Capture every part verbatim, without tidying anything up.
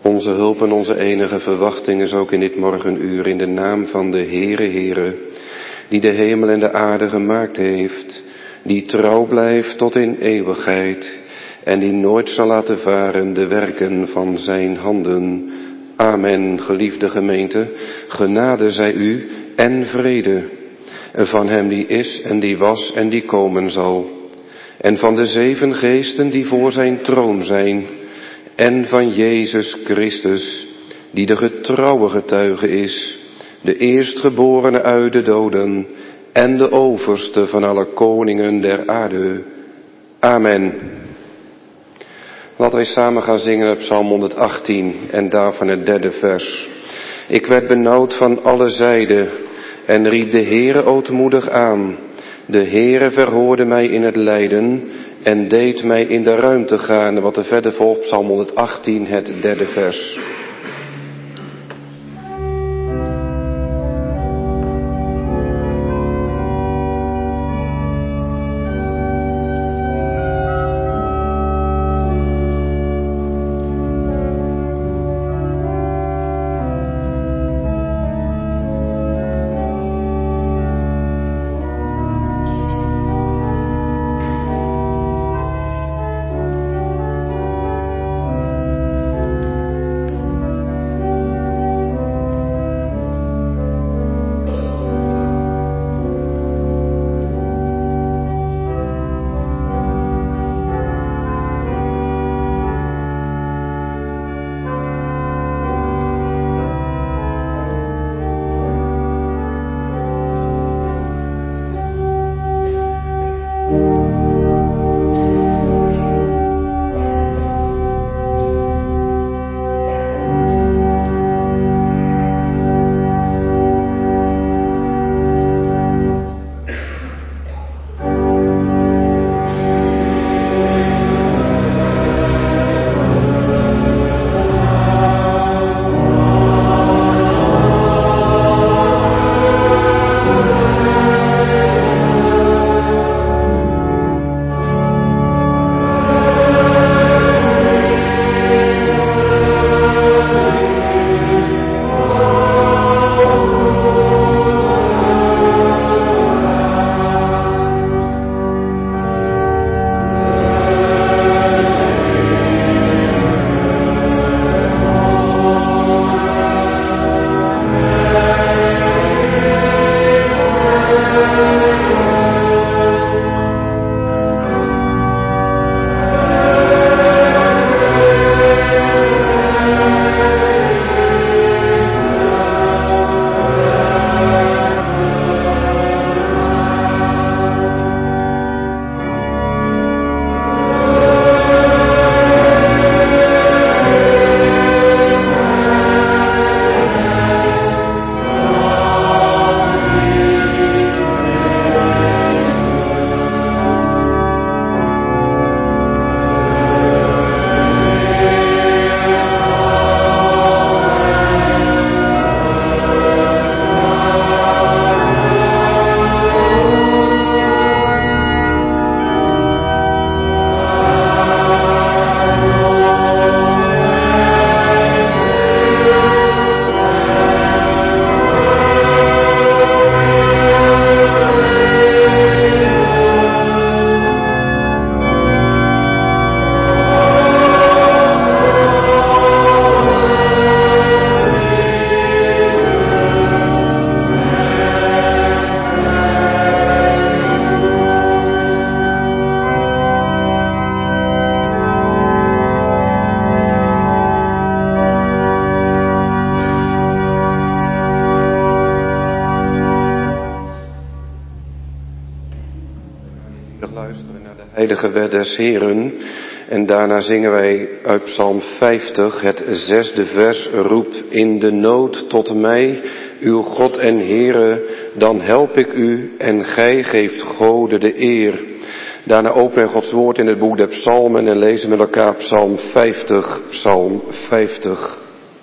Onze hulp en onze enige verwachting is ook in dit morgenuur in de naam van de Heere Heere, die de hemel en de aarde gemaakt heeft, die trouw blijft tot in eeuwigheid en die nooit zal laten varen de werken van zijn handen. Amen, geliefde gemeente, genade zij u en vrede van hem die is en die was en die komen zal, en van de zeven geesten die voor zijn troon zijn, en van Jezus Christus, die de getrouwe getuige is, de eerstgeborene uit de doden en de overste van alle koningen der aarde. Amen. Laten wij samen gaan zingen op Psalm honderdachttien en daarvan het derde vers. Ik werd benauwd van alle zijden en riep de Heere ootmoedig aan. De Heere verhoorde mij in het lijden en deed mij in de ruimte gaan. Wat er verder volgt, Psalm honderdachttien, het derde vers. Heilige wet des Heeren. En daarna zingen wij uit Psalm vijftig, het zesde vers, roep in de nood tot mij, uw God en Heere, dan help ik u en gij geeft Gode de eer. Daarna openen we Gods woord in het boek der Psalmen en lezen met elkaar Psalm vijftig, Psalm vijftig.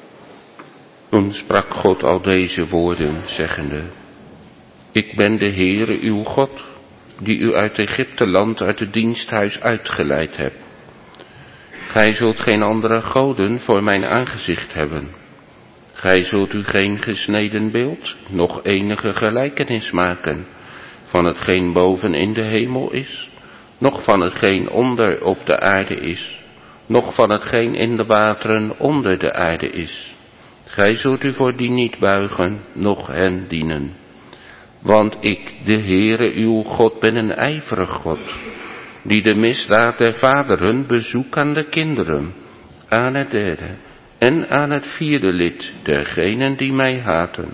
Toen sprak God al deze woorden, zeggende: Ik ben de Heere uw God, die u uit Egypte land, uit het diensthuis uitgeleid hebt. Gij zult geen andere goden voor mijn aangezicht hebben. Gij zult u geen gesneden beeld, noch enige gelijkenis maken van hetgeen boven in de hemel is, noch van hetgeen onder op de aarde is, noch van hetgeen in de wateren onder de aarde is. Gij zult u voor die niet buigen, noch hen dienen. Want ik, de Heere uw God, ben een ijverig God, die de misdaad der vaderen bezoek aan de kinderen, aan het derde en aan het vierde lid dergenen die mij haten.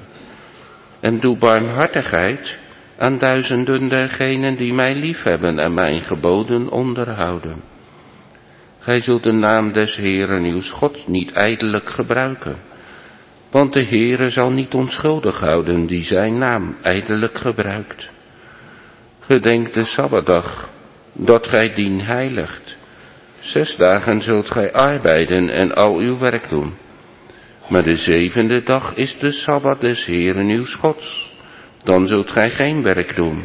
En doe barmhartigheid aan duizenden dergenen die mij liefhebben en mijn geboden onderhouden. Gij zult de naam des Heeren uws Gods niet ijdelijk gebruiken, want de Heere zal niet onschuldig houden die zijn naam ijdelijk gebruikt. Gedenk de Sabbatdag, dat gij dien heiligt. Zes dagen zult gij arbeiden en al uw werk doen. Maar de zevende dag is de Sabbat des Heeren uws Gods. Dan zult gij geen werk doen.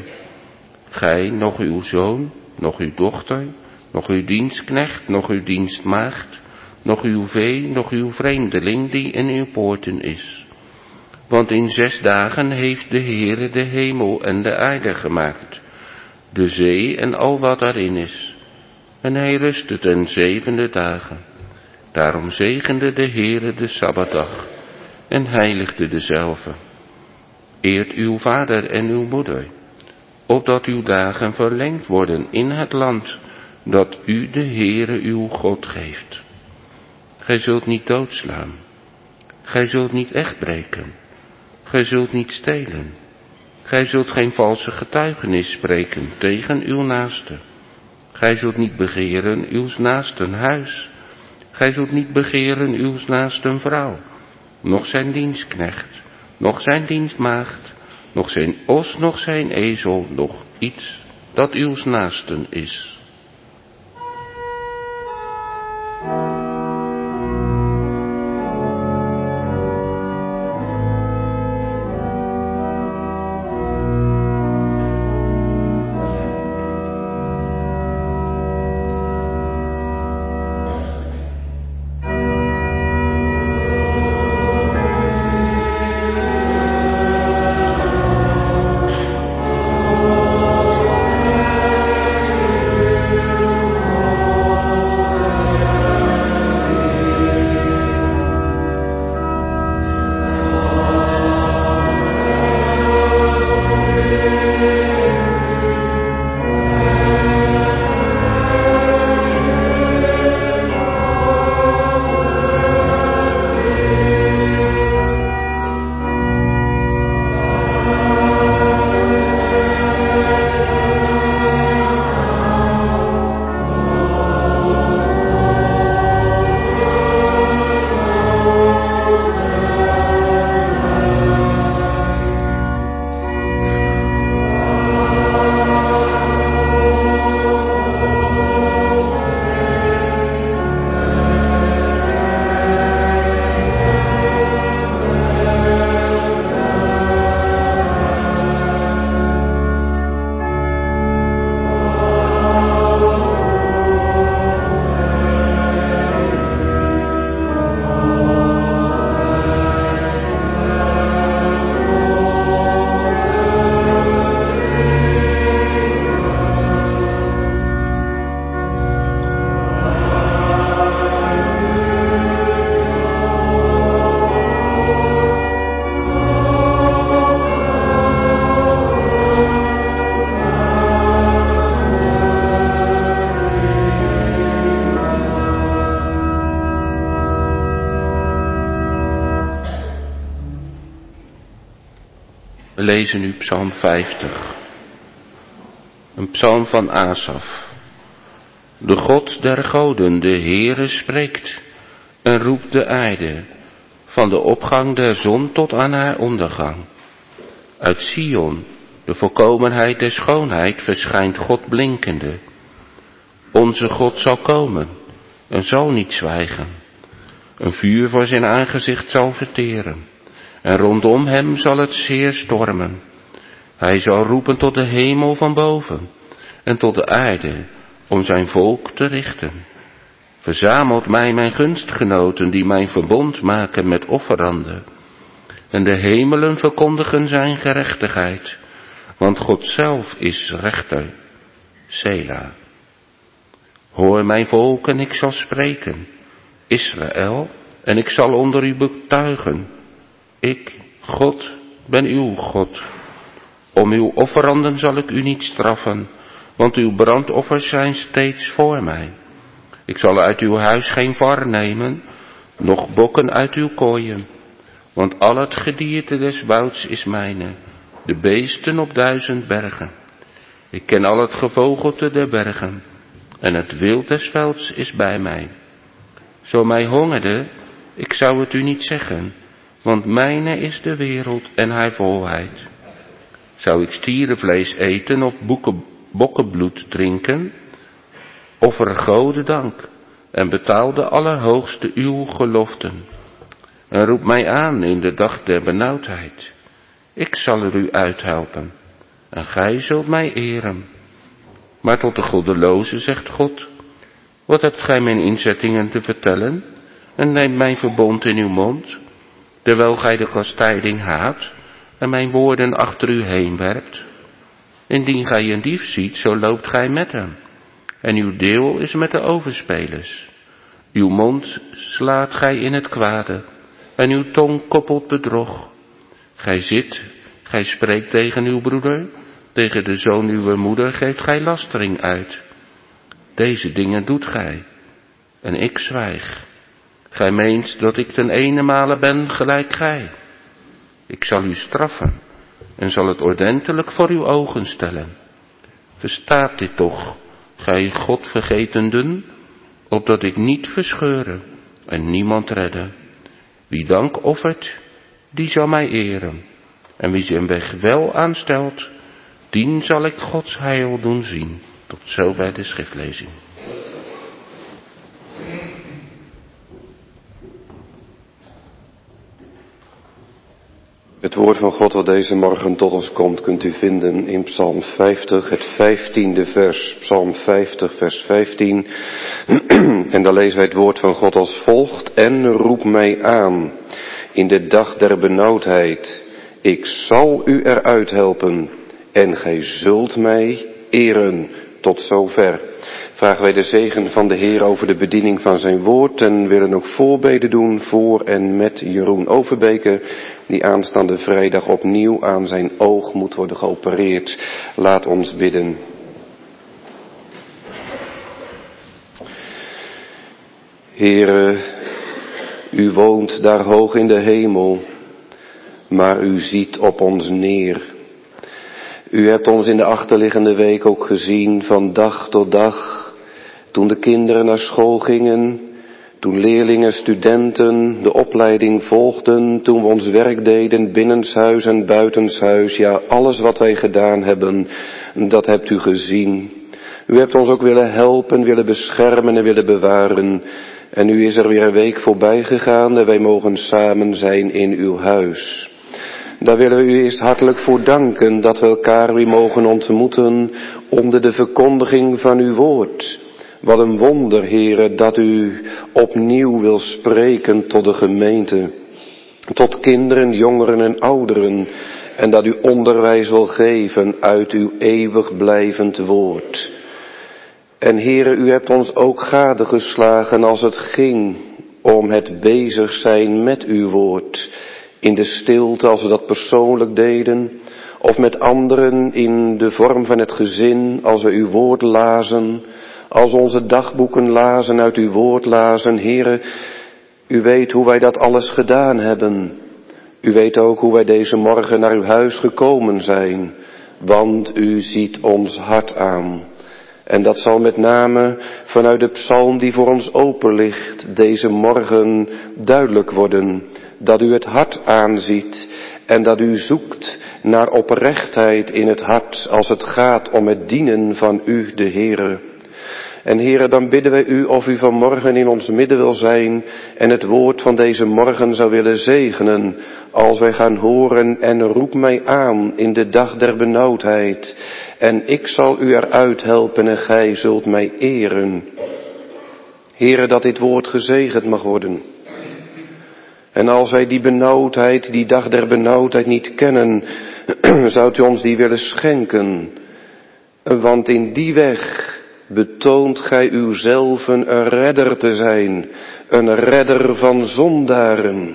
Gij, nog uw zoon, nog uw dochter, nog uw dienstknecht, nog uw dienstmaagd, nog uw vee, nog uw vreemdeling die in uw poorten is. Want in zes dagen heeft de Heere de hemel en de aarde gemaakt, de zee en al wat daarin is. En hij rustte ten zevende dagen. Daarom zegende de Heere de Sabbatdag en heiligde dezelve. Eert uw vader en uw moeder, opdat uw dagen verlengd worden in het land dat u de Heere uw God geeft. Gij zult niet doodslaan. Gij zult niet echtbreken. Gij zult niet stelen. Gij zult geen valse getuigenis spreken tegen uw naaste. Gij zult niet begeren uws naasten huis. Gij zult niet begeren uws naasten vrouw, noch zijn dienstknecht, noch zijn dienstmaagd, noch zijn os, noch zijn ezel, noch iets dat uws naasten is. We lezen nu Psalm vijftig. Een psalm van Asaf. De God der goden, de Heere, spreekt en roept de aarde, van de opgang der zon tot aan haar ondergang. Uit Sion, de volkomenheid der schoonheid, verschijnt God blinkende. Onze God zal komen en zal niet zwijgen. Een vuur voor zijn aangezicht zal verteren. En rondom hem zal het zeer stormen. Hij zal roepen tot de hemel van boven en tot de aarde om zijn volk te richten. Verzamelt mij mijn gunstgenoten die mijn verbond maken met offeranden. En de hemelen verkondigen zijn gerechtigheid, want God zelf is rechter. Sela. Hoor mijn volk en ik zal spreken, Israël, en ik zal onder u betuigen. Ik, God, ben uw God. Om uw offeranden zal ik u niet straffen, want uw brandoffers zijn steeds voor mij. Ik zal uit uw huis geen var nemen, noch bokken uit uw kooien. Want al het gedierte des wouds is mijne, de beesten op duizend bergen. Ik ken al het gevogelte der bergen, en het wild des velds is bij mij. Zo mij hongerde, ik zou het u niet zeggen, want mijne is de wereld en haar volheid. Zou ik stierenvlees eten of boeken, bokkenbloed drinken? Offer Gode dank en betaal de Allerhoogste uw geloften. En roep mij aan in de dag der benauwdheid. Ik zal er u uithelpen en gij zult mij eren. Maar tot de goddeloze zegt God, wat hebt gij mijn inzettingen te vertellen en neemt mijn verbond in uw mond, terwijl gij de kastijding haat en mijn woorden achter u heen werpt? Indien gij een dief ziet, zo loopt gij met hem, en uw deel is met de overspelers. Uw mond slaat gij in het kwade, en uw tong koppelt bedrog. Gij zit, gij spreekt tegen uw broeder, tegen de zoon uwer moeder geeft gij lastering uit. Deze dingen doet gij, en ik zwijg. Gij meent dat ik ten ene male ben gelijk gij. Ik zal u straffen, en zal het ordentelijk voor uw ogen stellen. Verstaat dit toch, gij godvergetenden, opdat ik niet verscheuren en niemand redden. Wie dank offert, die zal mij eren. En wie zijn weg wel aanstelt, dien zal ik Gods heil doen zien. Tot zover de schriftlezing. Het woord van God dat deze morgen tot ons komt, kunt u vinden in Psalm vijftig, het vijftiende vers. Psalm vijftig, vers vijftien. En daar lezen wij het woord van God als volgt. En roep mij aan in de dag der benauwdheid. Ik zal u eruit helpen en gij zult mij eren. Tot zover. Vragen wij de zegen van de Heer over de bediening van zijn woord en willen ook voorbeden doen voor en met Jeroen Overbeke, die aanstaande vrijdag opnieuw aan zijn oog moet worden geopereerd. Laat ons bidden. Heere, u woont daar hoog in de hemel, maar u ziet op ons neer. U hebt ons in de achterliggende week ook gezien van dag tot dag, toen de kinderen naar school gingen, toen leerlingen, studenten de opleiding volgden, toen we ons werk deden binnenshuis en buitenshuis. Ja, alles wat wij gedaan hebben, dat hebt u gezien. U hebt ons ook willen helpen, willen beschermen en willen bewaren. En nu is er weer een week voorbij gegaan en wij mogen samen zijn in uw huis. Daar willen we u eerst hartelijk voor danken dat we elkaar weer mogen ontmoeten onder de verkondiging van uw woord. Wat een wonder, Heere, dat u opnieuw wil spreken tot de gemeente, tot kinderen, jongeren en ouderen, en dat u onderwijs wil geven uit uw eeuwig blijvend woord. En Heere, u hebt ons ook gadegeslagen als het ging om het bezig zijn met uw woord. In de stilte, als we dat persoonlijk deden, of met anderen in de vorm van het gezin, als we uw woord lazen, als onze dagboeken lazen, uit uw woord lazen. Heere, u weet hoe wij dat alles gedaan hebben. U weet ook hoe wij deze morgen naar uw huis gekomen zijn, want u ziet ons hart aan. En dat zal met name vanuit de psalm die voor ons open ligt, deze morgen duidelijk worden. Dat u het hart aanziet en dat u zoekt naar oprechtheid in het hart als het gaat om het dienen van u, de Heere. En Heere, dan bidden wij u of u vanmorgen in ons midden wil zijn en het woord van deze morgen zou willen zegenen, als wij gaan horen en roep mij aan in de dag der benauwdheid. En ik zal u eruit helpen en gij zult mij eren. Heere, dat dit woord gezegend mag worden. En als wij die benauwdheid, die dag der benauwdheid niet kennen, zou u ons die willen schenken. Want in die weg betoont gij uzelf een redder te zijn, een redder van zondaren.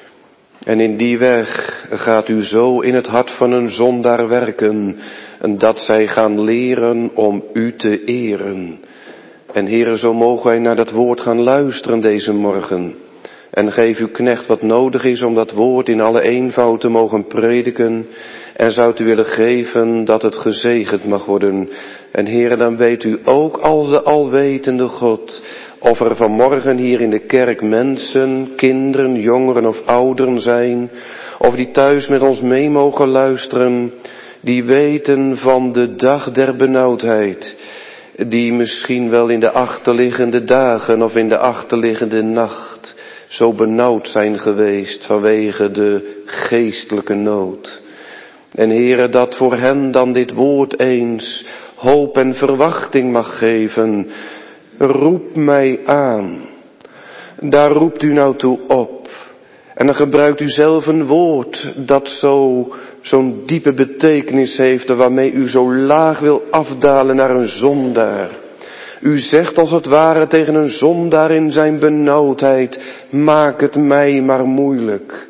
En in die weg gaat u zo in het hart van een zondaar werken, dat zij gaan leren om u te eren. En Heere, zo mogen wij naar dat woord gaan luisteren deze morgen. En geef uw knecht wat nodig is om dat woord in alle eenvoud te mogen prediken. En zou u willen geven dat het gezegend mag worden. En Heere, dan weet u ook als de alwetende God, of er vanmorgen hier in de kerk mensen, kinderen, jongeren of ouderen zijn, of die thuis met ons mee mogen luisteren, die weten van de dag der benauwdheid, die misschien wel in de achterliggende dagen of in de achterliggende nacht zo benauwd zijn geweest vanwege de geestelijke nood. En Heere, dat voor hen dan dit woord eens hoop en verwachting mag geven. Roep mij aan. Daar roept u nou toe op. En dan gebruikt u zelf een woord dat zo, zo'n diepe betekenis heeft en waarmee u zo laag wil afdalen naar een zondaar. U zegt als het ware tegen een zondaar in zijn benauwdheid, maak het mij maar moeilijk.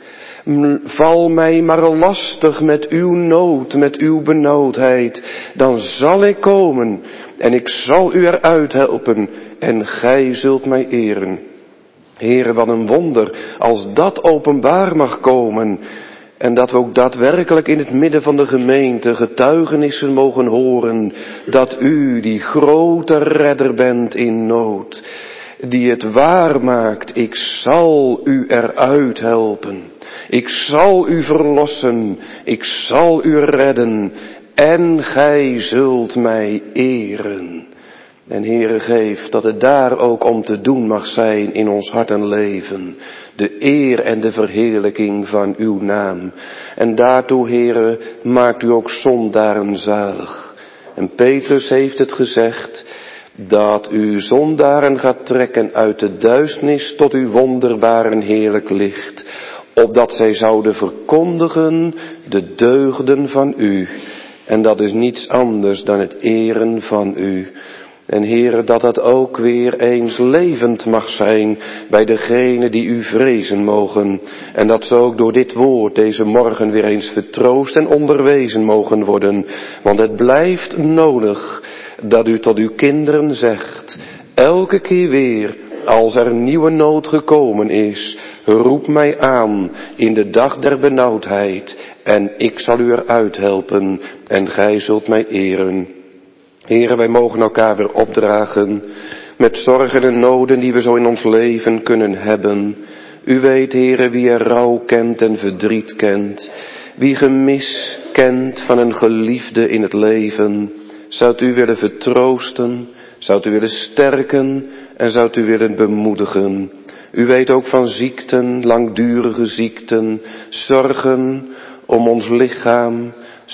Val mij maar lastig met uw nood, met uw benauwdheid. Dan zal ik komen en ik zal u eruit helpen en gij zult mij eren. Heere, wat een wonder als dat openbaar mag komen. En dat we ook daadwerkelijk in het midden van de gemeente getuigenissen mogen horen dat u die grote redder bent in nood. Die het waar maakt, ik zal u eruit helpen. Ik zal u verlossen, ik zal u redden en gij zult mij eren. En Heere, geef dat het daar ook om te doen mag zijn in ons hart en leven. De eer en de verheerlijking van uw naam. En daartoe, Heere, maakt u ook zondaren zalig. En Petrus heeft het gezegd, dat u zondaren gaat trekken uit de duisternis tot uw wonderbaar en heerlijk licht. Opdat zij zouden verkondigen de deugden van u. En dat is niets anders dan het eren van u. En Heere, dat dat ook weer eens levend mag zijn bij degenen die u vrezen mogen. En dat ze ook door dit woord deze morgen weer eens vertroost en onderwezen mogen worden. Want het blijft nodig dat u tot uw kinderen zegt, elke keer weer, als er een nieuwe nood gekomen is, roep mij aan in de dag der benauwdheid en ik zal u eruit helpen en gij zult mij eren. Heere, wij mogen elkaar weer opdragen met zorgen en noden die we zo in ons leven kunnen hebben. U weet, Heere, wie er rouw kent en verdriet kent, wie gemis kent van een geliefde in het leven. Zoudt u willen vertroosten, zoudt u willen sterken en zoudt u willen bemoedigen. U weet ook van ziekten, langdurige ziekten, zorgen om ons lichaam,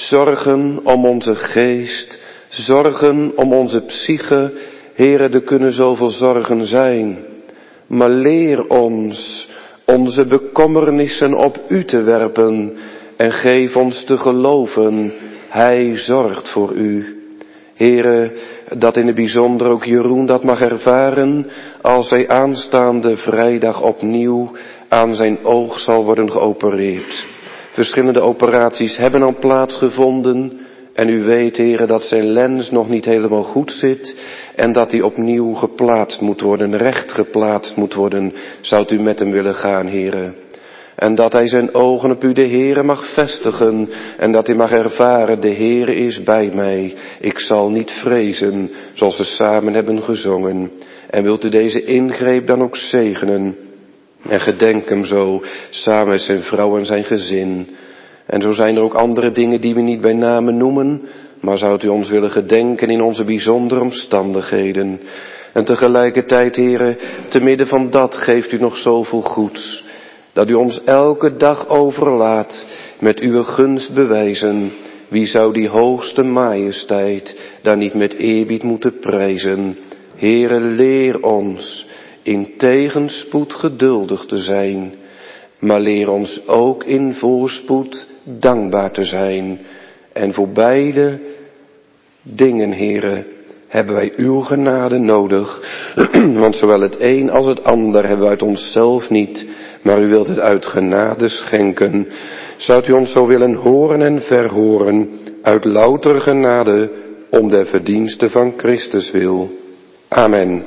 zorgen om onze geest, zorgen om onze psyche. Heere, er kunnen zoveel zorgen zijn. Maar leer ons onze bekommernissen op u te werpen en geef ons te geloven, hij zorgt voor u. Heere, dat in het bijzonder ook Jeroen dat mag ervaren als hij aanstaande vrijdag opnieuw aan zijn oog zal worden geopereerd. Verschillende operaties hebben al plaatsgevonden en u weet, Heere, dat zijn lens nog niet helemaal goed zit en dat die opnieuw geplaatst moet worden, recht geplaatst moet worden. Zoudt u met hem willen gaan, Heere? En dat hij zijn ogen op u, de Heere, mag vestigen. En dat hij mag ervaren, de Heere is bij mij. Ik zal niet vrezen, zoals we samen hebben gezongen. En wilt u deze ingreep dan ook zegenen? En gedenk hem zo, samen met zijn vrouw en zijn gezin. En zo zijn er ook andere dingen die we niet bij name noemen. Maar zoudt u ons willen gedenken in onze bijzondere omstandigheden. En tegelijkertijd, Heere, te midden van dat geeft u nog zoveel goeds. Dat u ons elke dag overlaat met uw gunst bewijzen. Wie zou die hoogste majesteit dan niet met eerbied moeten prijzen? Heere, leer ons in tegenspoed geduldig te zijn, maar leer ons ook in voorspoed dankbaar te zijn. En voor beide dingen, Heere, hebben wij uw genade nodig, want zowel het een als het ander hebben we uit onszelf niet, maar u wilt het uit genade schenken. Zou u ons zo willen horen en verhoren, uit louter genade, om der verdienste van Christus wil. Amen.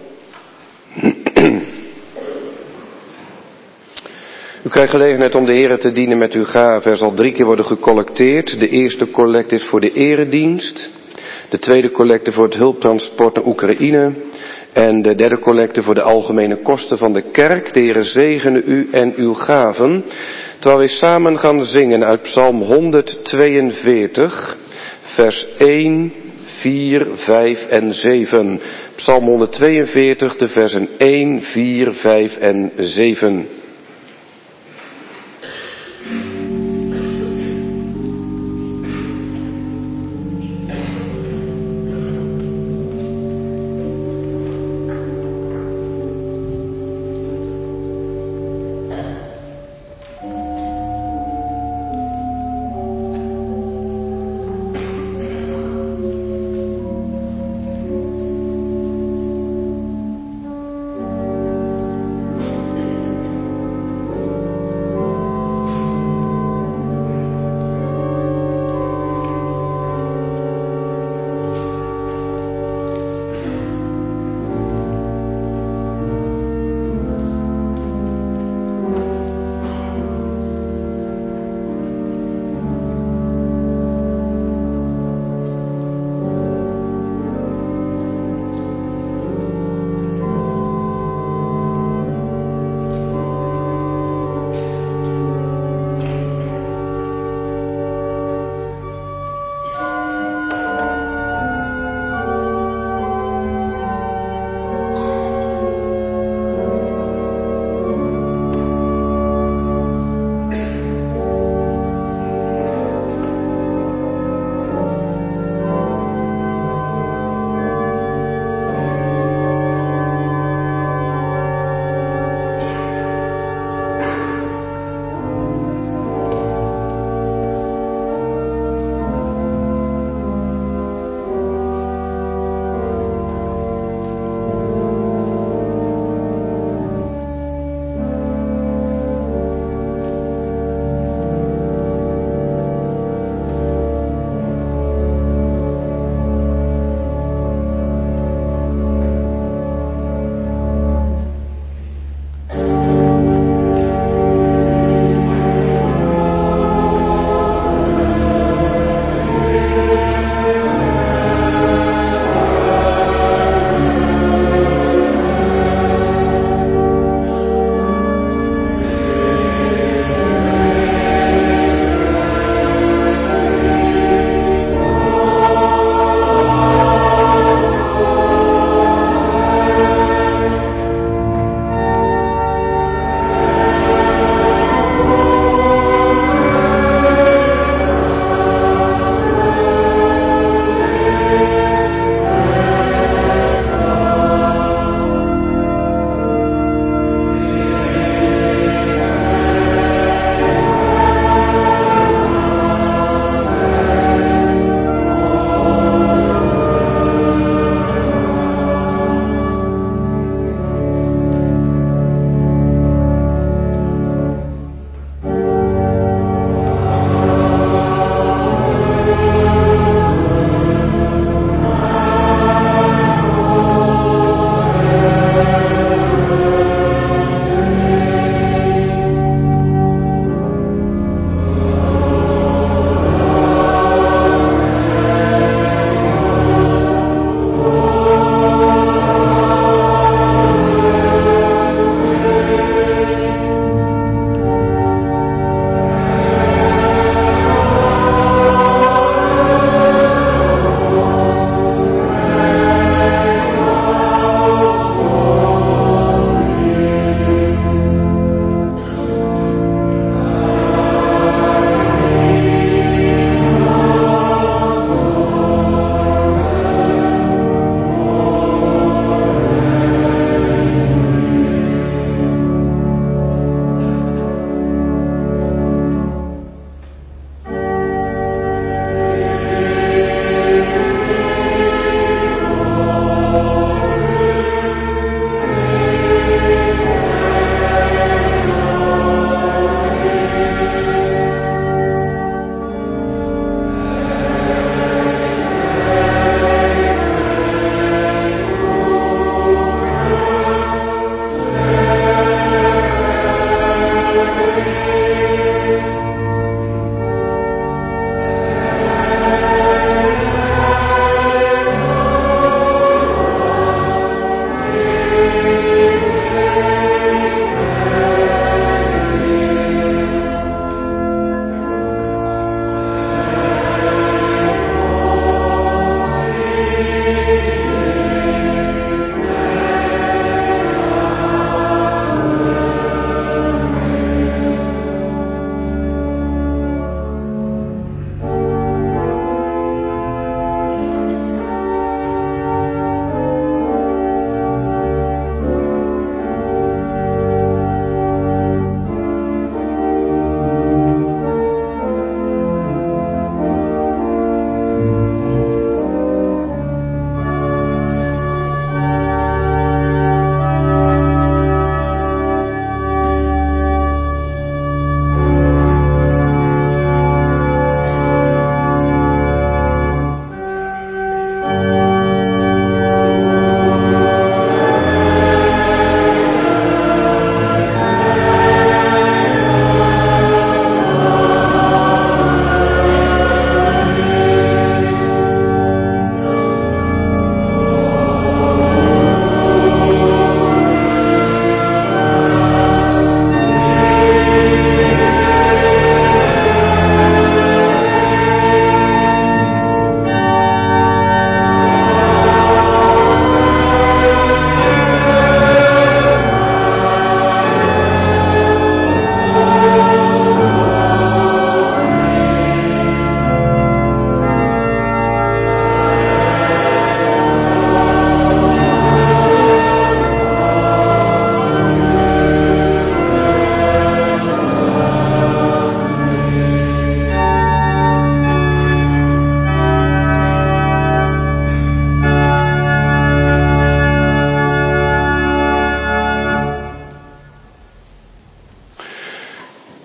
U krijgt gelegenheid om de Heere te dienen met uw gave. Er zal drie keer worden gecollecteerd. De eerste collecte is voor de eredienst. De tweede collecte voor het hulptransport naar Oekraïne. En de derde collecte voor de algemene kosten van de kerk. De Heere zegene u en uw gaven. Terwijl we samen gaan zingen uit Psalm honderdtweeënveertig, vers één, vier, vijf en zeven. Psalm honderdtweeënveertig, de versen één, vier, vijf en zeven.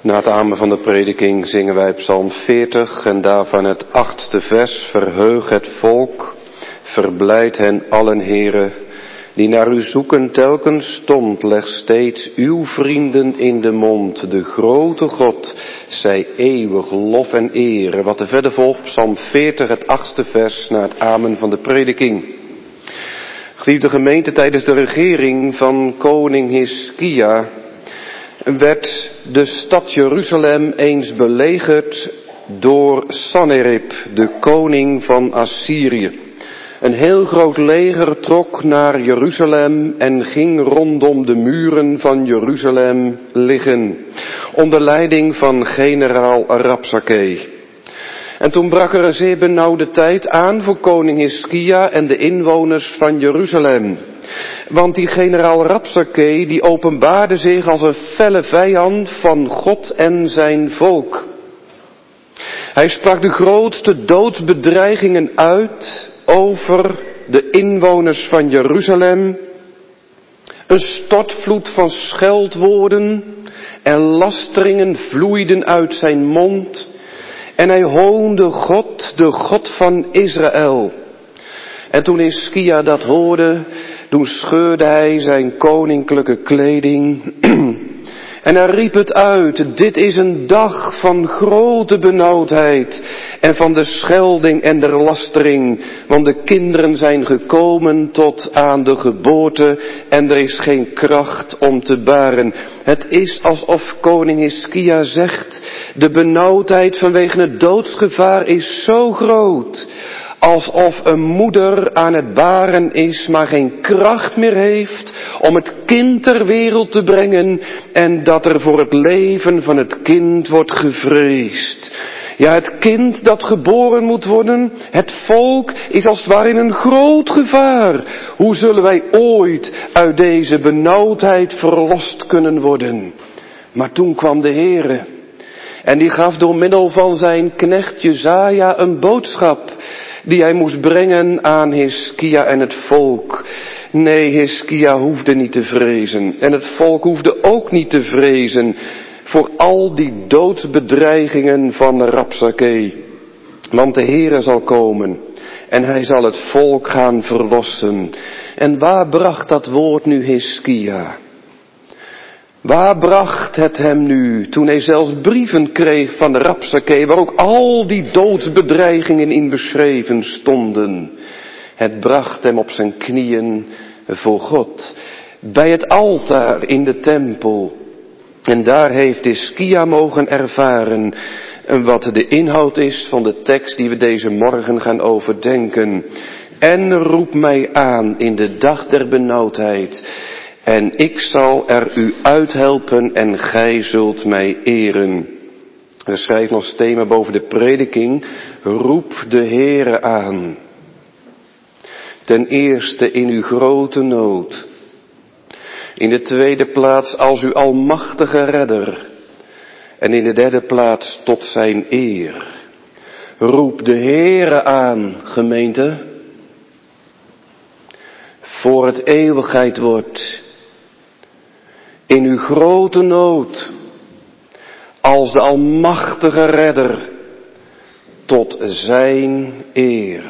Na het amen van de prediking zingen wij Psalm veertig en daarvan het achtste vers. Verheug het volk, verblijd hen allen, Heere, die naar u zoeken telkens stond. Leg steeds uw vrienden in de mond. De grote God, zij eeuwig lof en ere. Wat er verder volgt, Psalm veertig, het achtste vers, na het amen van de prediking. Geliefde gemeente, tijdens de regering van koning Hiskia werd de stad Jeruzalem eens belegerd door Sanherib, de koning van Assyrië. Een heel groot leger trok naar Jeruzalem en ging rondom de muren van Jeruzalem liggen, onder leiding van generaal Rabsakeh. En toen brak er een zeer benauwde tijd aan voor koning Hiskia en de inwoners van Jeruzalem. Want die generaal Rabsakeh, die openbaarde zich als een felle vijand van God en zijn volk. Hij sprak de grootste doodsbedreigingen uit over de inwoners van Jeruzalem. Een stortvloed van scheldwoorden en lasteringen vloeiden uit zijn mond. En hij hoonde God, de God van Israël. En toen Hiskia dat hoorde, toen scheurde hij zijn koninklijke kleding. En hij riep het uit, dit is een dag van grote benauwdheid en van de schelding en de lastering. Want de kinderen zijn gekomen tot aan de geboorte en er is geen kracht om te baren. Het is alsof koning Hiskia zegt, de benauwdheid vanwege het doodsgevaar is zo groot. Alsof een moeder aan het baren is, maar geen kracht meer heeft om het kind ter wereld te brengen en dat er voor het leven van het kind wordt gevreesd. Ja, het kind dat geboren moet worden, het volk is als het ware in een groot gevaar. Hoe zullen wij ooit uit deze benauwdheid verlost kunnen worden? Maar toen kwam de Heere en die gaf door middel van zijn knecht Jesaja een boodschap die hij moest brengen aan Hiskia en het volk. Nee, Hiskia hoefde niet te vrezen. En het volk hoefde ook niet te vrezen voor al die doodsbedreigingen van Rabsakeh. Want de Heere zal komen en hij zal het volk gaan verlossen. En waar bracht dat woord nu Hiskia? Waar bracht het hem nu, toen hij zelfs brieven kreeg van de Rabsakeh, waar ook al die doodsbedreigingen in beschreven stonden? Het bracht hem op zijn knieën voor God, bij het altaar in de tempel. En daar heeft Hiskia mogen ervaren wat de inhoud is van de tekst die we deze morgen gaan overdenken. En roep mij aan in de dag der benauwdheid, en ik zal er u uithelpen en gij zult mij eren. We schrijven als thema boven de prediking, roep de Heere aan. Ten eerste in uw grote nood. In de tweede plaats als uw almachtige redder. En in de derde plaats tot zijn eer. Roep de Heere aan, gemeente. Voor het eeuwigheid wordt. In uw grote nood, als de almachtige redder, tot zijn eer.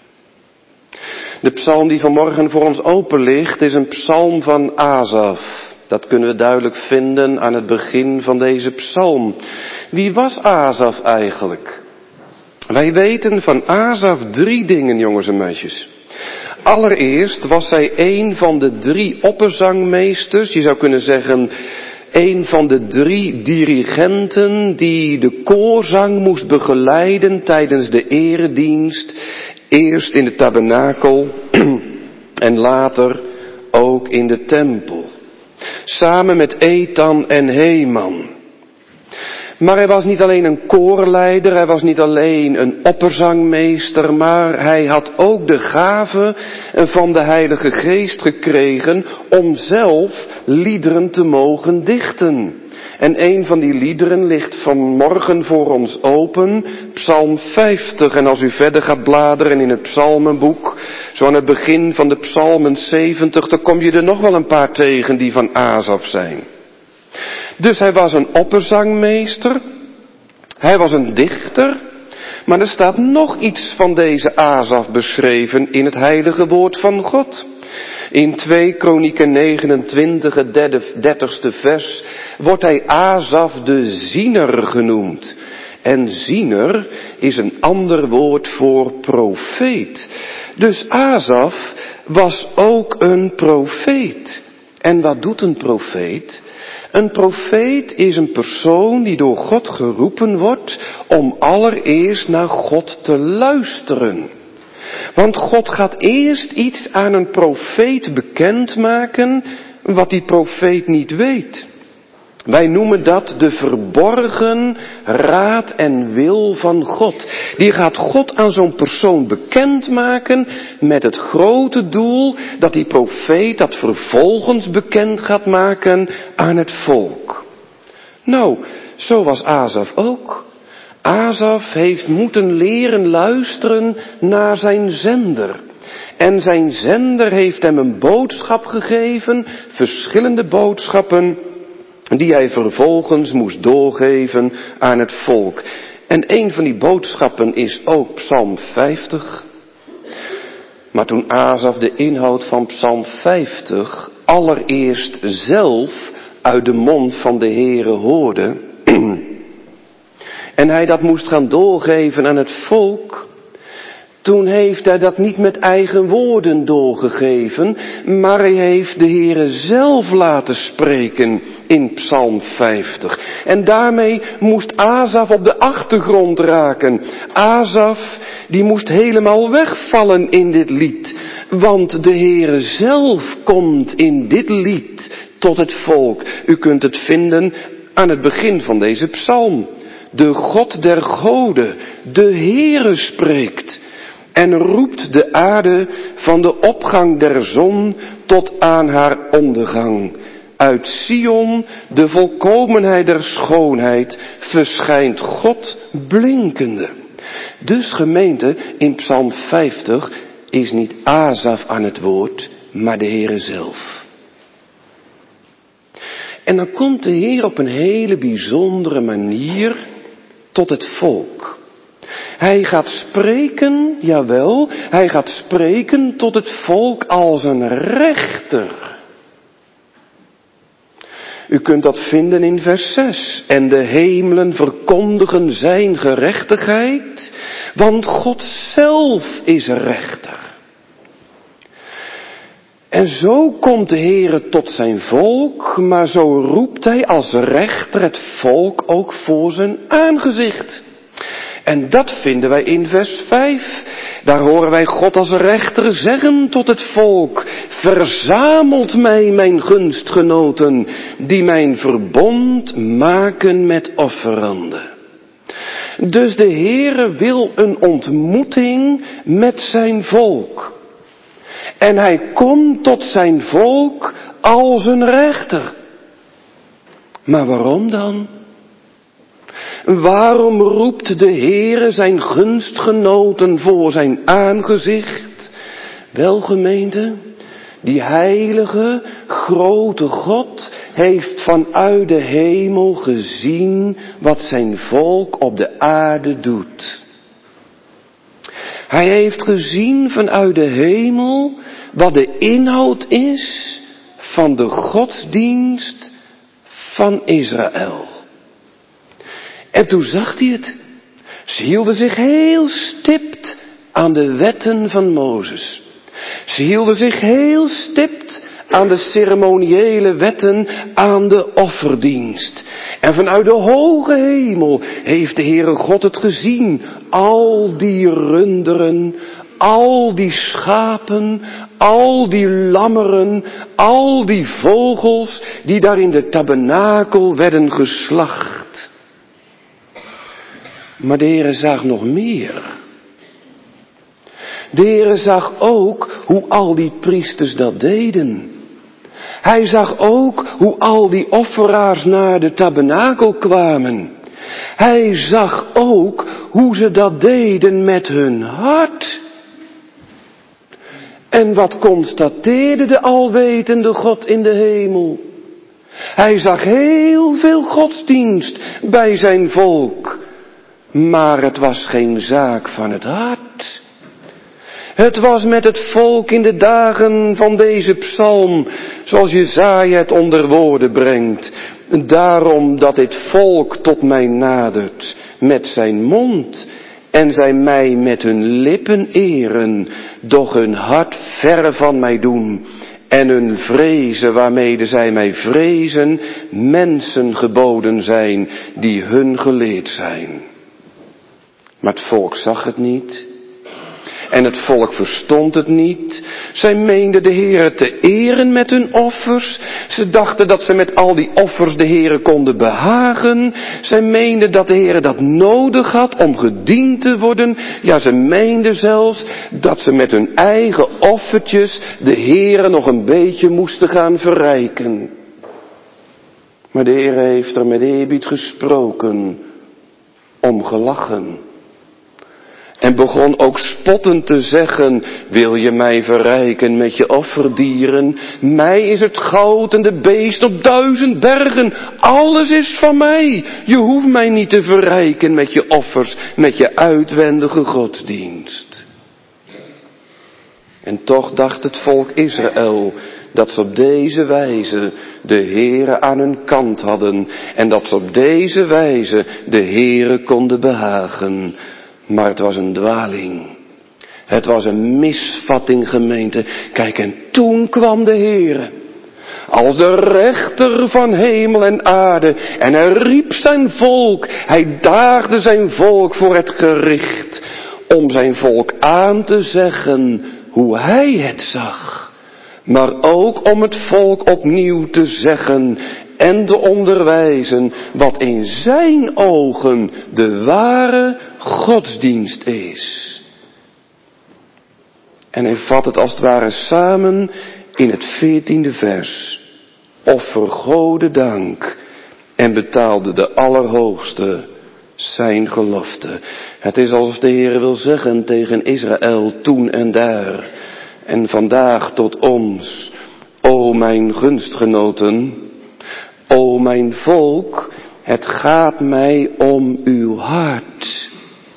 De psalm die vanmorgen voor ons open ligt, is een psalm van Asaf. Dat kunnen we duidelijk vinden aan het begin van deze psalm. Wie was Asaf eigenlijk? Wij weten van Asaf drie dingen, jongens en meisjes. Allereerst was hij een van de drie opperzangmeesters, je zou kunnen zeggen, een van de drie dirigenten die de koorzang moest begeleiden tijdens de eredienst, eerst in de tabernakel en later ook in de tempel. Samen met Ethan en Heman. Maar hij was niet alleen een koorleider, hij was niet alleen een opperzangmeester, maar hij had ook de gave van de Heilige Geest gekregen om zelf liederen te mogen dichten. En een van die liederen ligt vanmorgen voor ons open, Psalm vijftig. En als u verder gaat bladeren in het psalmenboek, zo aan het begin van de psalmen zeventig, dan kom je er nog wel een paar tegen die van Asaf zijn. Dus hij was een opperzangmeester. Hij was een dichter. Maar er staat nog iets van deze Asaf beschreven in het heilige woord van God. In twee Kronieken negenentwintig, het dertigste vers, wordt hij Asaf de ziener genoemd. En ziener is een ander woord voor profeet. Dus Asaf was ook een profeet. En wat doet een profeet? Een profeet is een persoon die door God geroepen wordt om allereerst naar God te luisteren. Want God gaat eerst iets aan een profeet bekendmaken wat die profeet niet weet. Wij noemen dat de verborgen raad en wil van God. Die gaat God aan zo'n persoon bekendmaken met het grote doel dat die profeet dat vervolgens bekend gaat maken aan het volk. Nou, zo was Asaf ook. Asaf heeft moeten leren luisteren naar zijn zender. En zijn zender heeft hem een boodschap gegeven, verschillende boodschappen, die hij vervolgens moest doorgeven aan het volk. En een van die boodschappen is ook Psalm vijftig. Maar toen Asaf de inhoud van Psalm vijftig allereerst zelf uit de mond van de Heere hoorde, en hij dat moest gaan doorgeven aan het volk, toen heeft hij dat niet met eigen woorden doorgegeven, maar hij heeft de Heere zelf laten spreken in Psalm vijftig. En daarmee moest Asaf op de achtergrond raken. Asaf, die moest helemaal wegvallen in dit lied, want de Heere zelf komt in dit lied tot het volk. U kunt het vinden aan het begin van deze psalm. De God der goden, de Heere spreekt en roept de aarde van de opgang der zon tot aan haar ondergang. Uit Sion, de volkomenheid der schoonheid, verschijnt God blinkende. Dus gemeente, in Psalm vijftig is niet Asaf aan het woord, maar de Heere zelf. En dan komt de Heer op een hele bijzondere manier tot het volk. Hij gaat spreken, jawel, hij gaat spreken tot het volk als een rechter. U kunt dat vinden in vers zes. En de hemelen verkondigen zijn gerechtigheid, want God zelf is rechter. En zo komt de Heere tot zijn volk, maar zo roept hij als rechter het volk ook voor zijn aangezicht. En dat vinden wij in vers vijf. Daar horen wij God als rechter zeggen tot het volk: verzamelt mij, mijn gunstgenoten, die mijn verbond maken met offeranden. Dus de Heere wil een ontmoeting met zijn volk. En hij komt tot zijn volk als een rechter. Maar waarom dan? Waarom roept de Heere zijn gunstgenoten voor zijn aangezicht? Wel, gemeente, die heilige, grote God heeft vanuit de hemel gezien wat zijn volk op de aarde doet. Hij heeft gezien vanuit de hemel wat de inhoud is van de godsdienst van Israël. En toen zag hij het. Ze hielden zich heel stipt aan de wetten van Mozes. Ze hielden zich heel stipt aan de ceremoniële wetten, aan de offerdienst. En vanuit de hoge hemel heeft de Heere God het gezien. Al die runderen, al die schapen, al die lammeren, al die vogels die daar in de tabernakel werden geslacht. Maar de Heere zag nog meer. De Heere zag ook hoe al die priesters dat deden. Hij zag ook hoe al die offeraars naar de tabernakel kwamen. Hij zag ook hoe ze dat deden met hun hart. En wat constateerde de alwetende God in de hemel? Hij zag heel veel godsdienst bij zijn volk. Maar het was geen zaak van het hart. Het was met het volk in de dagen van deze psalm, zoals Jesaja het onder woorden brengt. Daarom dat dit volk tot mij nadert met zijn mond en zij mij met hun lippen eren, doch hun hart verre van mij doen en hun vrezen waarmede zij mij vrezen, mensen geboden zijn die hun geleerd zijn. Maar het volk zag het niet. En het volk verstond het niet. Zij meenden de Heere te eren met hun offers. Ze dachten dat ze met al die offers de Heere konden behagen. Zij meenden dat de Heere dat nodig had om gediend te worden. Ja, ze meenden zelfs dat ze met hun eigen offertjes de Heere nog een beetje moesten gaan verrijken. Maar de Heere heeft er met eerbied gesproken, om gelachen. En begon ook spottend te zeggen, wil je mij verrijken met je offerdieren? Mij is het goud en de beest op duizend bergen. Alles is van mij. Je hoeft mij niet te verrijken met je offers, met je uitwendige godsdienst. En toch dacht het volk Israël dat ze op deze wijze de Heere aan hun kant hadden. En dat ze op deze wijze de Heere konden behagen. Maar het was een dwaling. Het was een misvatting, gemeente. Kijk, en toen kwam de Heere, als de rechter van hemel en aarde, en hij riep zijn volk, hij daagde zijn volk voor het gericht, om zijn volk aan te zeggen hoe hij het zag, maar ook om het volk opnieuw te zeggen en te onderwijzen wat in zijn ogen de ware godsdienst is. En hij vat het als het ware samen in het veertiende vers. Offer Gode dank en betaalde de Allerhoogste zijn gelofte. Het is alsof de Heer wil zeggen tegen Israël toen en daar en vandaag tot ons: O mijn gunstgenoten, o mijn volk, het gaat mij om uw hart.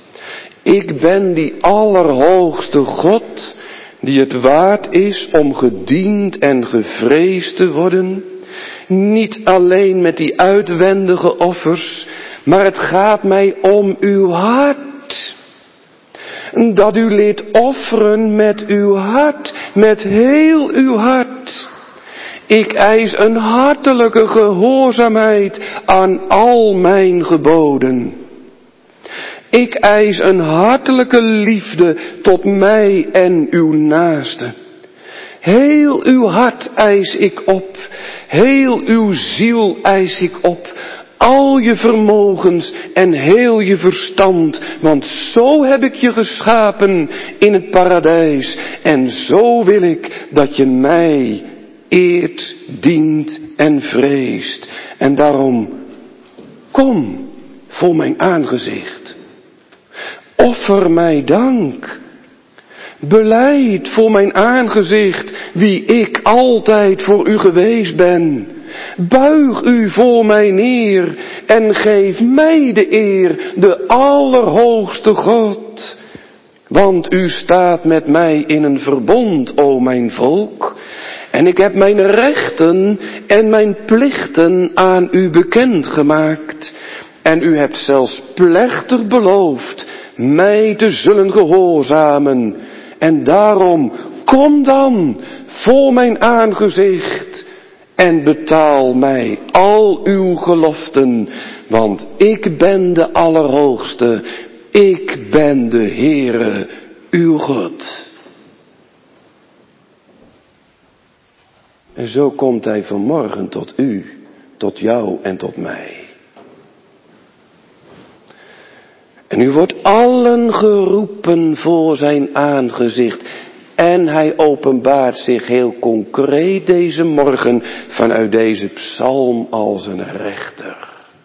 Ik ben die Allerhoogste God, die het waard is om gediend en gevreesd te worden. Niet alleen met die uitwendige offers, maar het gaat mij om uw hart. Dat u leert offeren met uw hart, met heel uw hart. Ik eis een hartelijke gehoorzaamheid aan al mijn geboden. Ik eis een hartelijke liefde tot mij en uw naaste. Heel uw hart eis ik op, heel uw ziel eis ik op, al je vermogens en heel je verstand, want zo heb ik je geschapen in het paradijs en zo wil ik dat je mij eert, dient en vreest. En daarom, kom voor mijn aangezicht. Offer mij dank. Belijd voor mijn aangezicht wie ik altijd voor u geweest ben. Buig u voor mij neer en geef mij de eer, de Allerhoogste God. Want u staat met mij in een verbond, o mijn volk. En ik heb mijn rechten en mijn plichten aan u bekendgemaakt. En u hebt zelfs plechtig beloofd mij te zullen gehoorzamen. En daarom, kom dan voor mijn aangezicht en betaal mij al uw geloften. Want ik ben de Allerhoogste, ik ben de Heere, uw God. En zo komt hij vanmorgen tot u, tot jou en tot mij. En u wordt allen geroepen voor zijn aangezicht. En hij openbaart zich heel concreet deze morgen vanuit deze psalm als een rechter.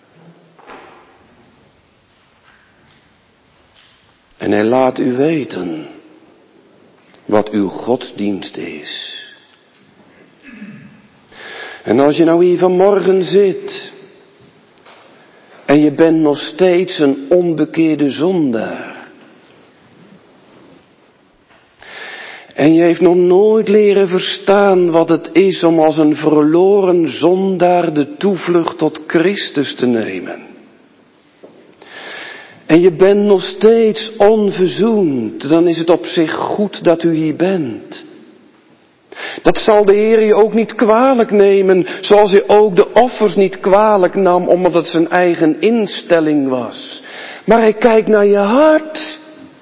En hij laat u weten wat uw godsdienst is. En als je nou hier vanmorgen zit en je bent nog steeds een onbekeerde zondaar. En je heeft nog nooit leren verstaan wat het is om als een verloren zondaar de toevlucht tot Christus te nemen. En je bent nog steeds onverzoend, dan is het op zich goed dat u hier bent. Dat zal de Heer je ook niet kwalijk nemen, zoals hij ook de offers niet kwalijk nam, omdat het zijn eigen instelling was. Maar hij kijkt naar je hart.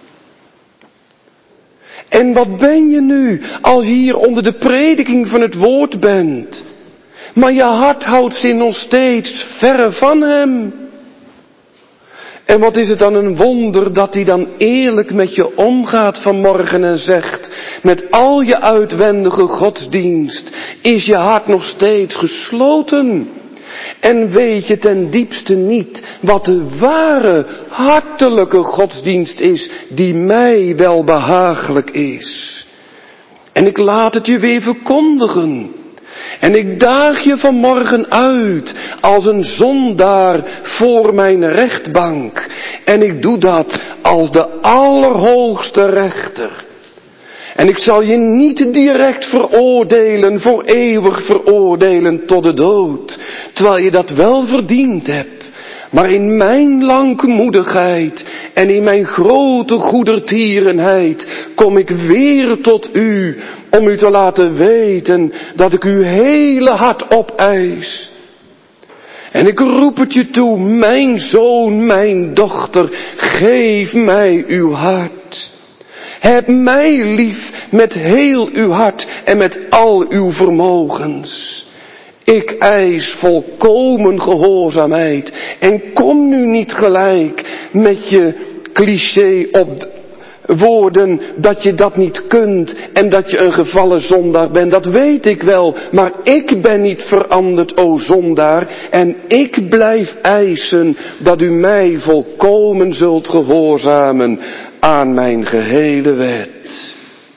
En wat ben je nu, als je hier onder de prediking van het woord bent, maar je hart houdt zich nog steeds verre van hem. En wat is het dan een wonder dat hij dan eerlijk met je omgaat vanmorgen en zegt, met al je uitwendige godsdienst is je hart nog steeds gesloten. En weet je ten diepste niet wat de ware hartelijke godsdienst is die mij wel behagelijk is. En ik laat het je weer verkondigen. En ik daag je vanmorgen uit als een zondaar voor mijn rechtbank. En ik doe dat als de allerhoogste rechter. En ik zal je niet direct veroordelen, voor eeuwig veroordelen tot de dood. Terwijl je dat wel verdiend hebt. Maar in mijn langmoedigheid en in mijn grote goedertierenheid kom ik weer tot u om u te laten weten dat ik uw hele hart opeis. En ik roep het je toe, mijn zoon, mijn dochter, geef mij uw hart. Heb mij lief met heel uw hart en met al uw vermogens. Ik eis volkomen gehoorzaamheid. En kom nu niet gelijk met je cliché op woorden dat je dat niet kunt en dat je een gevallen zondaar bent. Dat weet ik wel, maar ik ben niet veranderd, o zondaar. En ik blijf eisen dat u mij volkomen zult gehoorzamen aan mijn gehele wet.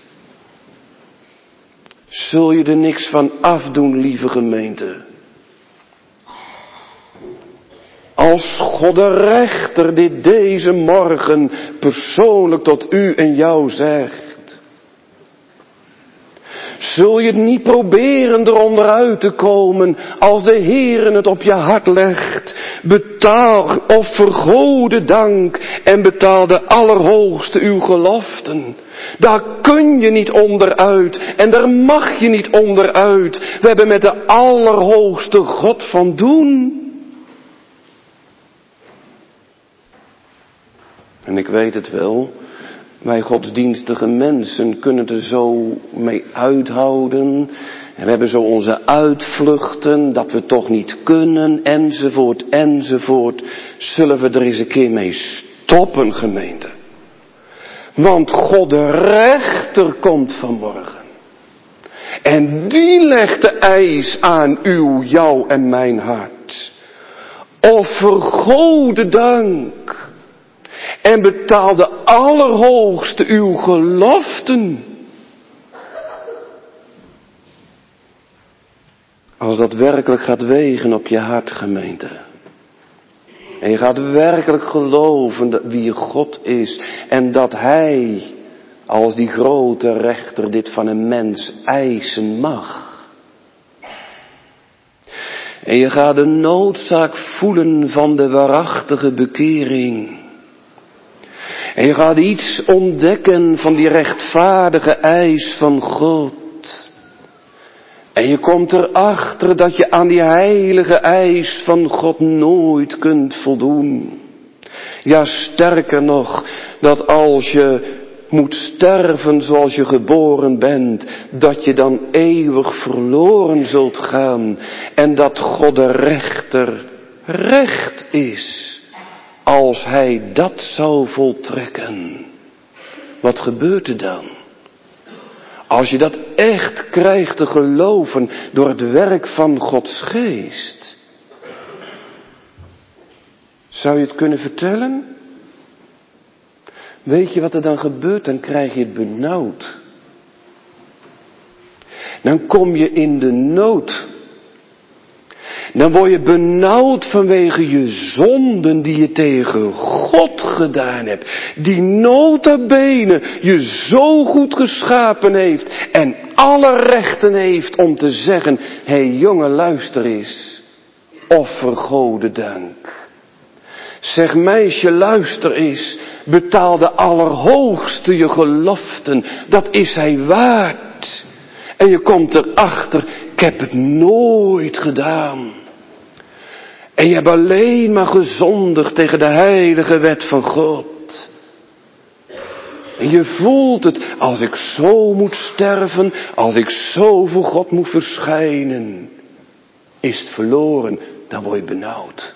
Zul je er niks van afdoen, lieve gemeente? Als God de rechter dit deze morgen persoonlijk tot u en jou zegt. Zul je het niet proberen eronder uit te komen als de Heer het op je hart legt. Betaal of vergode dank en betaal de Allerhoogste uw geloften. Daar kun je niet onderuit en daar mag je niet onderuit. We hebben met de Allerhoogste God van doen. En ik weet het wel, wij godsdienstige mensen kunnen er zo mee uithouden. En we hebben zo onze uitvluchten, dat we toch niet kunnen, enzovoort, enzovoort. Zullen we er eens een keer mee stoppen, gemeente? Want God de rechter komt vanmorgen. En die legt de eis aan uw, jou en mijn hart. Offer gode dank. En betaal de Allerhoogste uw geloften. Als dat werkelijk gaat wegen op je hart, gemeente. En je gaat werkelijk geloven dat wie God is. En dat Hij, als die grote rechter, dit van een mens eisen mag. En je gaat de noodzaak voelen van de waarachtige bekering. En je gaat iets ontdekken van die rechtvaardige eis van God. En je komt erachter dat je aan die heilige eis van God nooit kunt voldoen. Ja, sterker nog, dat als je moet sterven zoals je geboren bent, dat je dan eeuwig verloren zult gaan. En dat God de rechter recht is. Als hij dat zou voltrekken, wat gebeurt er dan? Als je dat echt krijgt te geloven door het werk van Gods geest. Zou je het kunnen vertellen? Weet je wat er dan gebeurt? Dan krijg je het benauwd. Dan kom je in de nood. Dan word je benauwd vanwege je zonden die je tegen God gedaan hebt. Die nota bene je zo goed geschapen heeft en alle rechten heeft om te zeggen, hé hey, jongen, luister eens, offer Gode dank. Zeg meisje, luister eens, betaal de Allerhoogste je geloften, dat is hij waard. En je komt erachter, ik heb het nooit gedaan. En je hebt alleen maar gezondigd tegen de heilige wet van God. En je voelt het, als ik zo moet sterven, als ik zo voor God moet verschijnen, is het verloren, dan word je benauwd.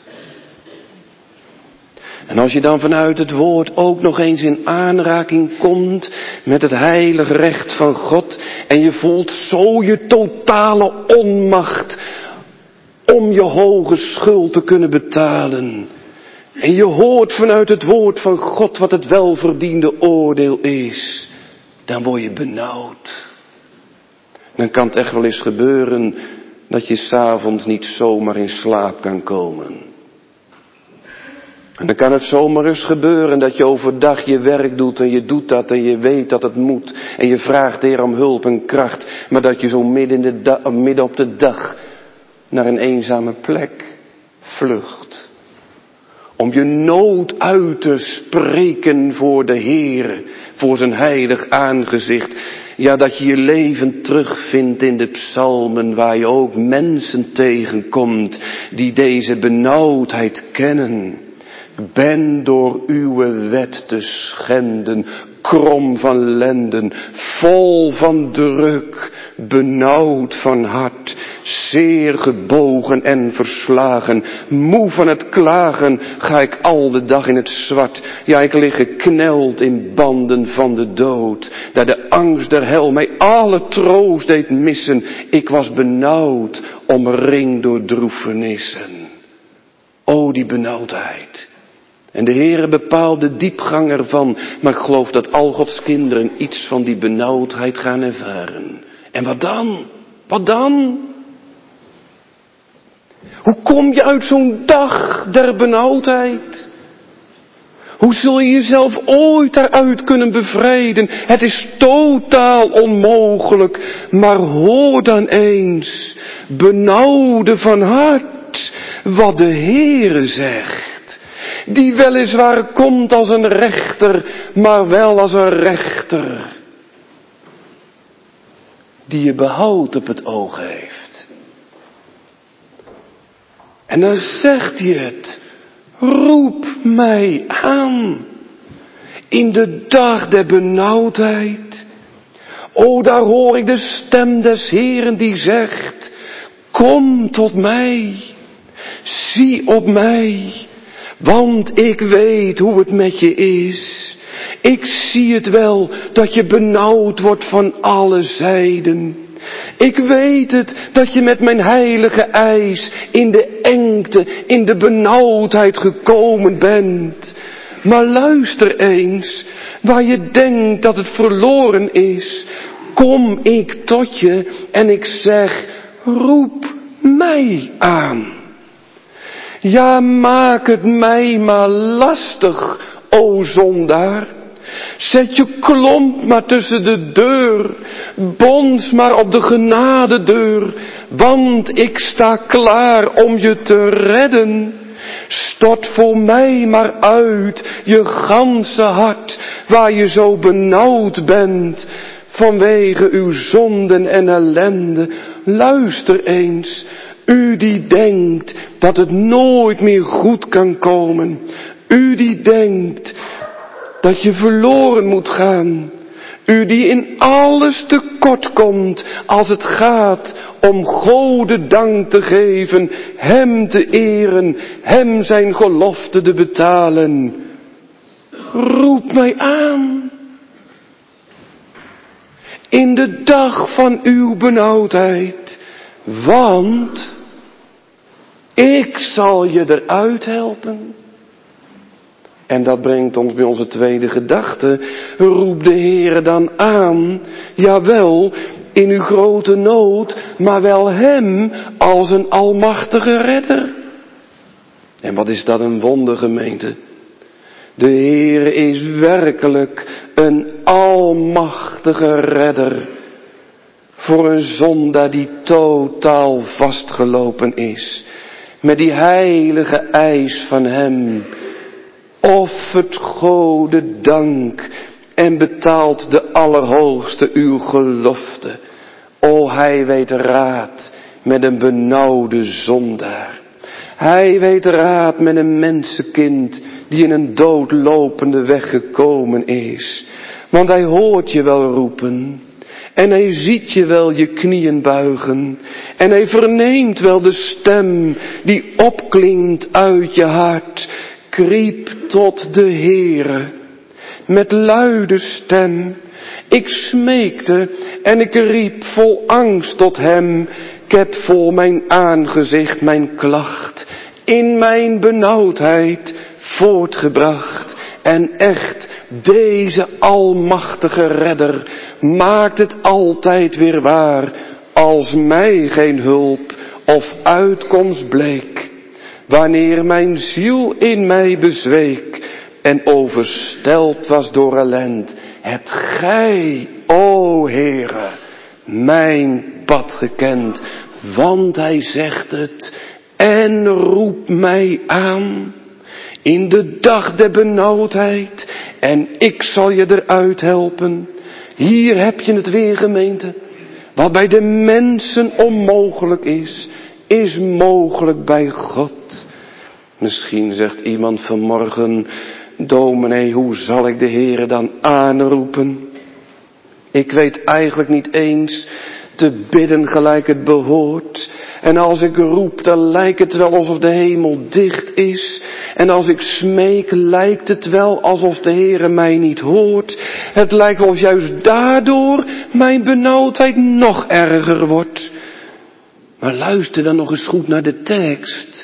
En als je dan vanuit het woord ook nog eens in aanraking komt met het heilige recht van God en je voelt zo je totale onmacht om je hoge schuld te kunnen betalen. En je hoort vanuit het woord van God wat het welverdiende oordeel is. Dan word je benauwd. Dan kan het echt wel eens gebeuren dat je 's avonds niet zomaar in slaap kan komen. En dan kan het zomaar eens gebeuren dat je overdag je werk doet en je doet dat en je weet dat het moet. En je vraagt de Heer om hulp en kracht. Maar dat je zo midden, in de da- midden op de dag naar een eenzame plek vlucht. Om je nood uit te spreken voor de Heer, voor zijn heilig aangezicht. Ja, dat je je leven terugvindt in de psalmen waar je ook mensen tegenkomt die deze benauwdheid kennen. Ik ben door uw wet te schenden, krom van lenden, vol van druk, benauwd van hart, zeer gebogen en verslagen, moe van het klagen, ga ik al de dag in het zwart. Ja, ik lig gekneld in banden van de dood, daar de angst der hel mij alle troost deed missen. Ik was benauwd, omringd door droefenissen. O, die benauwdheid. En de Heere bepaalt de diepgang ervan, maar ik geloof dat al Gods kinderen iets van die benauwdheid gaan ervaren. En wat dan? Wat dan? Hoe kom je uit zo'n dag der benauwdheid? Hoe zul je jezelf ooit daaruit kunnen bevrijden? Het is totaal onmogelijk, maar hoor dan eens, benauwde van hart, wat de Heere zegt. Die weliswaar komt als een rechter, maar wel als een rechter. Die je behoud op het oog heeft. En dan zegt hij het. Roep mij aan. In de dag der benauwdheid. O, daar hoor ik de stem des Heeren die zegt. Kom tot mij. Zie op mij. Want ik weet hoe het met je is. Ik zie het wel dat je benauwd wordt van alle zijden. Ik weet het dat je met mijn heilige eis in de engte, in de benauwdheid gekomen bent. Maar luister eens, waar je denkt dat het verloren is, kom ik tot je en ik zeg, roep mij aan. Ja, maak het mij maar lastig, o zondaar. Zet je klomp maar tussen de deur, bons maar op de genadedeur, want ik sta klaar om je te redden. Stort voor mij maar uit je ganse hart, waar je zo benauwd bent, vanwege uw zonden en ellende. Luister eens, u die denkt dat het nooit meer goed kan komen, u die denkt dat je verloren moet gaan. U die in alles tekort komt als het gaat om Gode dank te geven, hem te eren, hem zijn gelofte te betalen. Roep mij aan. In de dag van uw benauwdheid, want ik zal je eruit helpen. En dat brengt ons bij onze tweede gedachte. Roep de Heere dan aan. Jawel, in uw grote nood, maar wel hem als een almachtige redder. En wat is dat een wonder, gemeente. De Heere is werkelijk een almachtige redder voor een zondaar die totaal vastgelopen is. Met die heilige eis van hem. Offert Gode dank en betaalt de Allerhoogste uw gelofte. O, hij weet raad met een benauwde zondaar. Hij weet raad met een mensenkind die in een doodlopende weg gekomen is. Want hij hoort je wel roepen. En hij ziet je wel je knieën buigen. En hij verneemt wel de stem die opklinkt uit je hart. Kriep tot de Heere met luide stem. Ik smeekte en ik riep vol angst tot hem. Ik heb voor mijn aangezicht mijn klacht in mijn benauwdheid voortgebracht. En echt, deze almachtige redder maakt het altijd weer waar, als mij geen hulp of uitkomst bleek. Wanneer mijn ziel in mij bezweek en overstelpt was door ellend, hebt gij, o Heere, mijn pad gekend. Want hij zegt het en roept mij aan in de dag der benauwdheid en ik zal je eruit helpen. Hier heb je het weer, gemeente. Wat bij de mensen onmogelijk is, is mogelijk bij God. Misschien zegt iemand vanmorgen, dominee, hoe zal ik de Heere dan aanroepen? Ik weet eigenlijk niet eens te bidden gelijk het behoort. En als ik roep, dan lijkt het wel alsof de hemel dicht is. En als ik smeek, lijkt het wel alsof de Heere mij niet hoort. Het lijkt wel juist daardoor mijn benauwdheid nog erger wordt. Maar luister dan nog eens goed naar de tekst.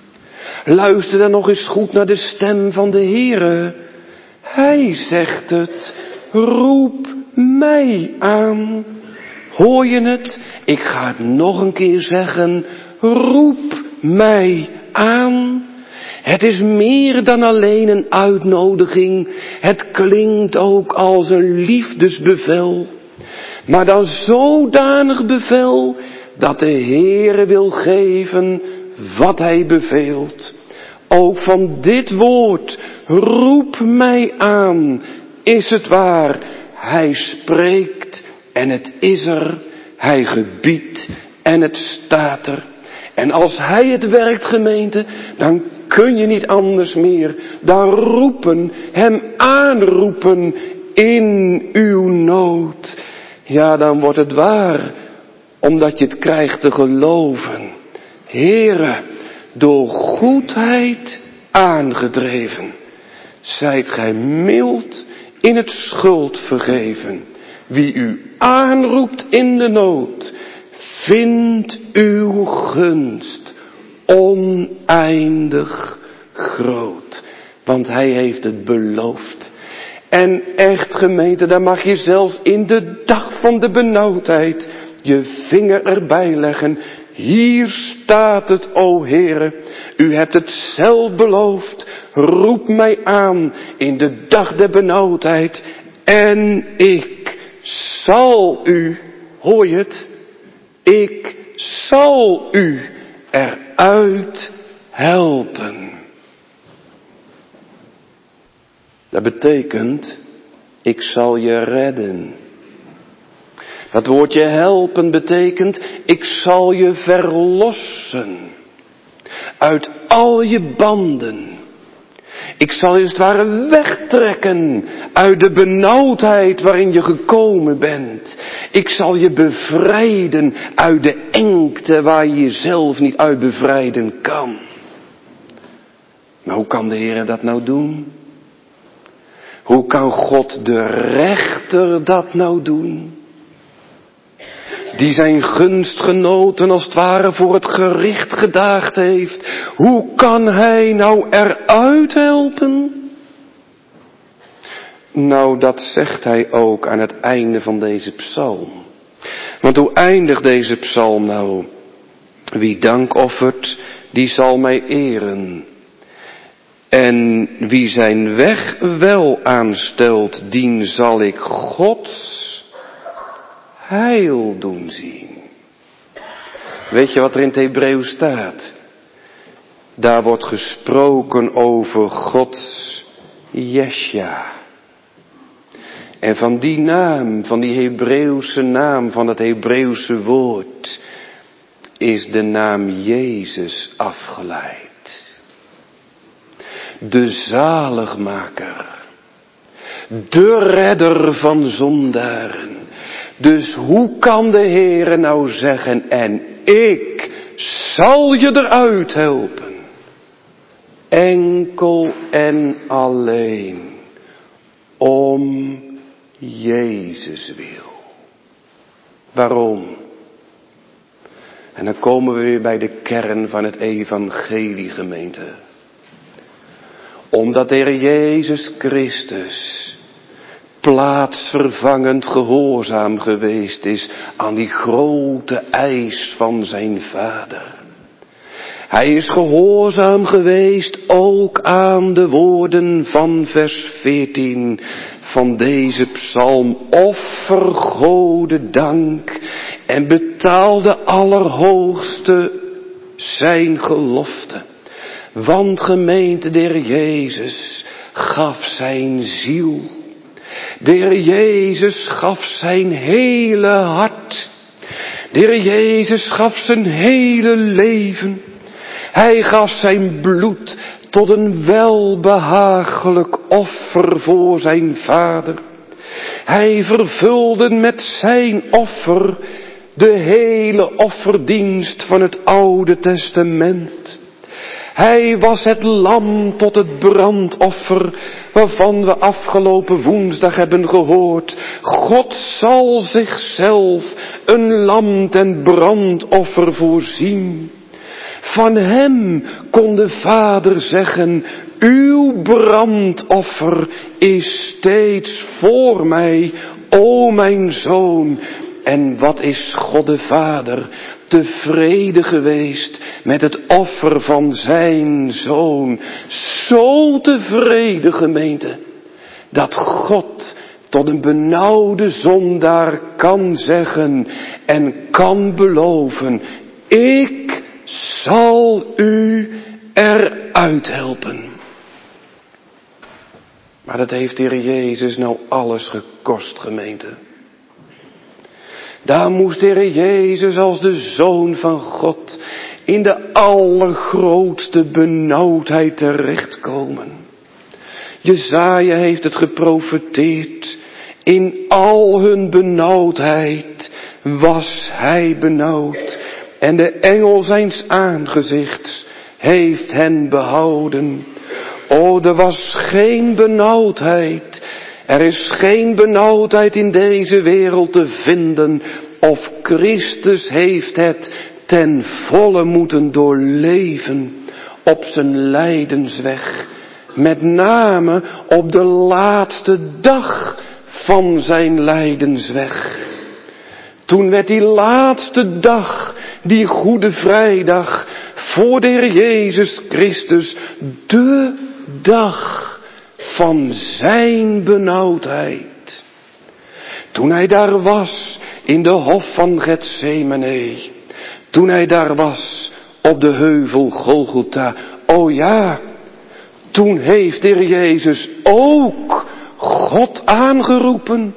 Luister dan nog eens goed naar de stem van de Heere. Hij zegt het, roep mij aan. Hoor je het? Ik ga het nog een keer zeggen. Roep mij aan. Het is meer dan alleen een uitnodiging. Het klinkt ook als een liefdesbevel. Maar dan zodanig bevel dat de Heere wil geven wat hij beveelt. Ook van dit woord, roep mij aan, is het waar. Hij spreekt en het is er. Hij gebiedt en het staat er. En als hij het werkt, gemeente, dan kun je niet anders meer dan roepen, hem aanroepen in uw nood. Ja, dan wordt het waar, omdat je het krijgt te geloven. Heere, door goedheid aangedreven, zijt gij mild in het schuld vergeven. Wie u aanroept in de nood, vindt uw gunst oneindig groot. Want hij heeft het beloofd. En echt, gemeente, daar mag je zelfs in de dag van de benauwdheid je vinger erbij leggen. Hier staat het, o Heere, u hebt het zelf beloofd. Roep mij aan in de dag der benauwdheid en ik zal u, hoor je het? Ik zal u eruit helpen. Dat betekent, ik zal je redden. Dat woordje helpen betekent, ik zal je verlossen uit al je banden. Ik zal je als het ware wegtrekken uit de benauwdheid waarin je gekomen bent. Ik zal je bevrijden uit de engte waar je jezelf niet uit bevrijden kan. Maar hoe kan de Heer dat nou doen? Hoe kan God de rechter dat nou doen? Die zijn gunstgenoten als het ware voor het gericht gedaagd heeft. Hoe kan hij nou eruit helpen? Nou, dat zegt hij ook aan het einde van deze psalm. Want hoe eindigt deze psalm nou? Wie dank offert, die zal mij eren. En wie zijn weg wel aanstelt, dien zal ik Gods heil doen zien. Weet je wat er in het Hebreeuws staat? Daar wordt gesproken over Gods Jesja. En van die naam, van die Hebreeuwse naam, van het Hebreeuwse woord, is de naam Jezus afgeleid. De zaligmaker. De redder van zondaren. Dus hoe kan de Heere nou zeggen, en ik zal je eruit helpen? Enkel en alleen om Jezus wil. Waarom? En dan komen we weer bij de kern van het evangelie, gemeente. Omdat de Heer Jezus Christus plaatsvervangend gehoorzaam geweest is aan die grote eis van zijn Vader. Hij is gehoorzaam geweest ook aan de woorden van vers veertien van deze psalm. Offer Gode dank en betaalde Allerhoogste zijn gelofte. Want gemeente, de Heer Jezus gaf zijn ziel. De Heer Jezus gaf zijn hele hart. De Heer Jezus gaf zijn hele leven. Hij gaf zijn bloed tot een welbehagelijk offer voor zijn Vader. Hij vervulde met zijn offer de hele offerdienst van het Oude Testament. Hij was het lam tot het brandoffer, waarvan we afgelopen woensdag hebben gehoord. God zal zichzelf een lam ten brandoffer voorzien. Van hem kon de Vader zeggen, uw brandoffer is steeds voor mij, o mijn zoon. En wat is God de Vader tevreden geweest met het offer van zijn zoon. Zo tevreden, gemeente, dat God tot een benauwde zondaar kan zeggen en kan beloven, ik zal u eruit helpen. Maar dat heeft de Heer Jezus nou alles gekost, gemeente. Daar moest de Heer Jezus als de Zoon van God in de allergrootste benauwdheid terechtkomen. Jesaja heeft het geprofeteerd. In al hun benauwdheid was hij benauwd. En de engel zijns aangezichts heeft hen behouden. O, er was geen benauwdheid. Er is geen benauwdheid in deze wereld te vinden. Of Christus heeft het ten volle moeten doorleven op zijn lijdensweg. Met name op de laatste dag van zijn lijdensweg. Toen werd die laatste dag, die Goede Vrijdag, voor de Heer Jezus Christus de dag van zijn benauwdheid. Toen hij daar was in de hof van Getsemane. Toen hij daar was op de heuvel Golgotha. O ja, toen heeft de Heer Jezus ook God aangeroepen.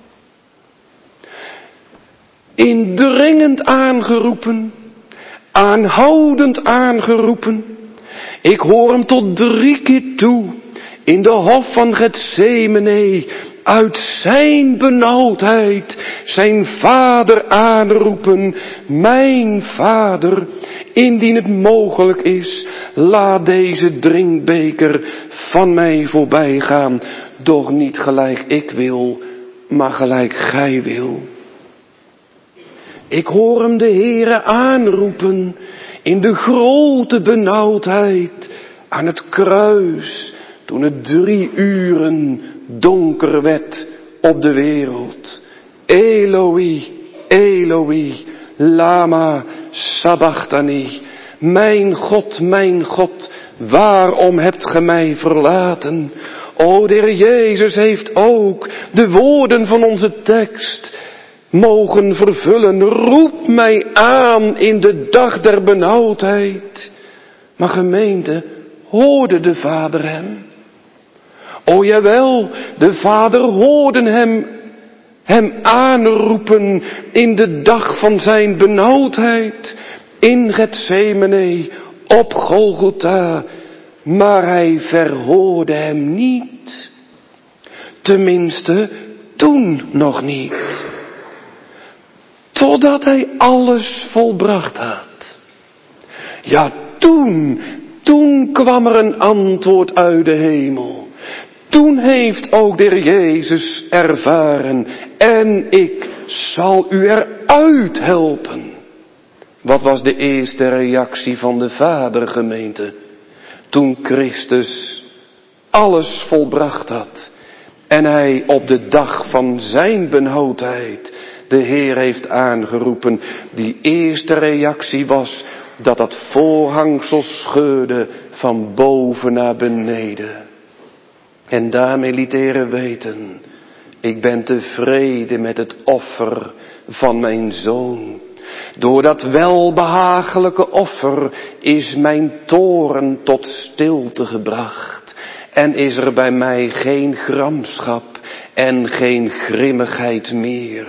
Indringend aangeroepen. Aanhoudend aangeroepen. Ik hoor hem tot drie keer toe. In de hof van Getsemane, uit zijn benauwdheid, zijn Vader aanroepen. Mijn Vader, indien het mogelijk is, laat deze drinkbeker van mij voorbij gaan. Doch niet gelijk ik wil, maar gelijk gij wil. Ik hoor hem de Heere aanroepen in de grote benauwdheid aan het kruis. Toen het drie uren donker werd op de wereld. Eloi, Eloi, lama sabachthani. Mijn God, mijn God, waarom hebt ge mij verlaten? O, de Heer Jezus heeft ook de woorden van onze tekst mogen vervullen. Roep mij aan in de dag der benauwdheid. Maar gemeente, hoorde de Vader hem? O jawel, de Vader hoorde hem, hem aanroepen in de dag van zijn benauwdheid. In Getsemane, op Golgotha, maar hij verhoorde hem niet. Tenminste, toen nog niet. Totdat hij alles volbracht had. Ja, toen, toen kwam er een antwoord uit de hemel. Toen heeft ook de Heer Jezus ervaren, en ik zal u eruit helpen. Wat was de eerste reactie van de Vader, gemeente? Toen Christus alles volbracht had en hij op de dag van zijn benauwdheid de Heer heeft aangeroepen. Die eerste reactie was dat dat voorhangsel scheurde van boven naar beneden. En daarmee liet de Heer weten, ik ben tevreden met het offer van mijn Zoon. Door dat welbehagelijke offer is mijn toorn tot stilte gebracht. En is er bij mij geen gramschap en geen grimmigheid meer.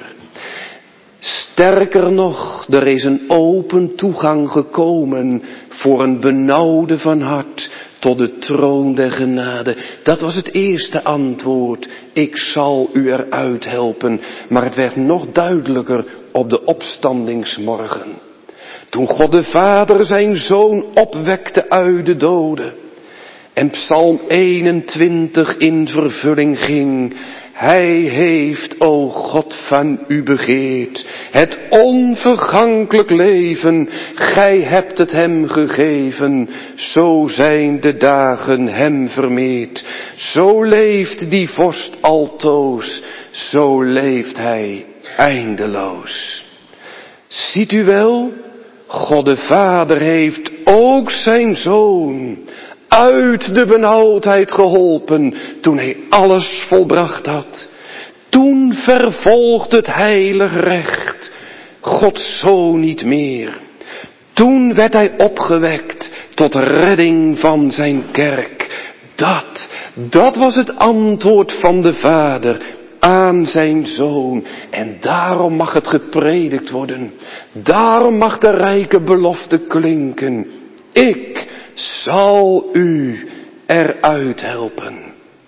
Sterker nog, er is een open toegang gekomen voor een benauwde van hart tot de troon der genade. Dat was het eerste antwoord. Ik zal u eruit helpen. Maar het werd nog duidelijker op de opstandingsmorgen. Toen God de Vader zijn Zoon opwekte uit de doden. En Psalm eenentwintig in vervulling ging. Hij heeft, o God, van u begeerd. Het onvergankelijk leven. Gij hebt het hem gegeven. Zo zijn de dagen hem vermeerd. Zo leeft die vorst altoos. Zo leeft hij eindeloos. Ziet u wel? God de Vader heeft ook zijn Zoon uit de benauwdheid geholpen toen hij alles volbracht had. Toen vervolgt het heilig recht Gods Zoon niet meer. Toen werd hij opgewekt tot redding van zijn kerk. Dat, dat was het antwoord van de Vader aan zijn Zoon. En daarom mag het gepredikt worden. Daarom mag de rijke belofte klinken. Ik zal u eruit helpen.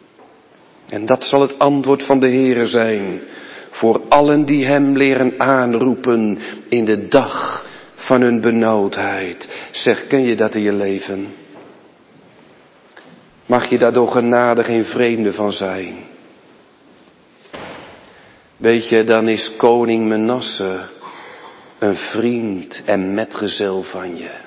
En dat zal het antwoord van de Heere zijn voor allen die hem leren aanroepen in de dag van hun benauwdheid. Zeg, ken je dat in je leven? Mag je daar door genade geen vreemde van zijn? Weet je, dan is koning Menasse een vriend en metgezel van je.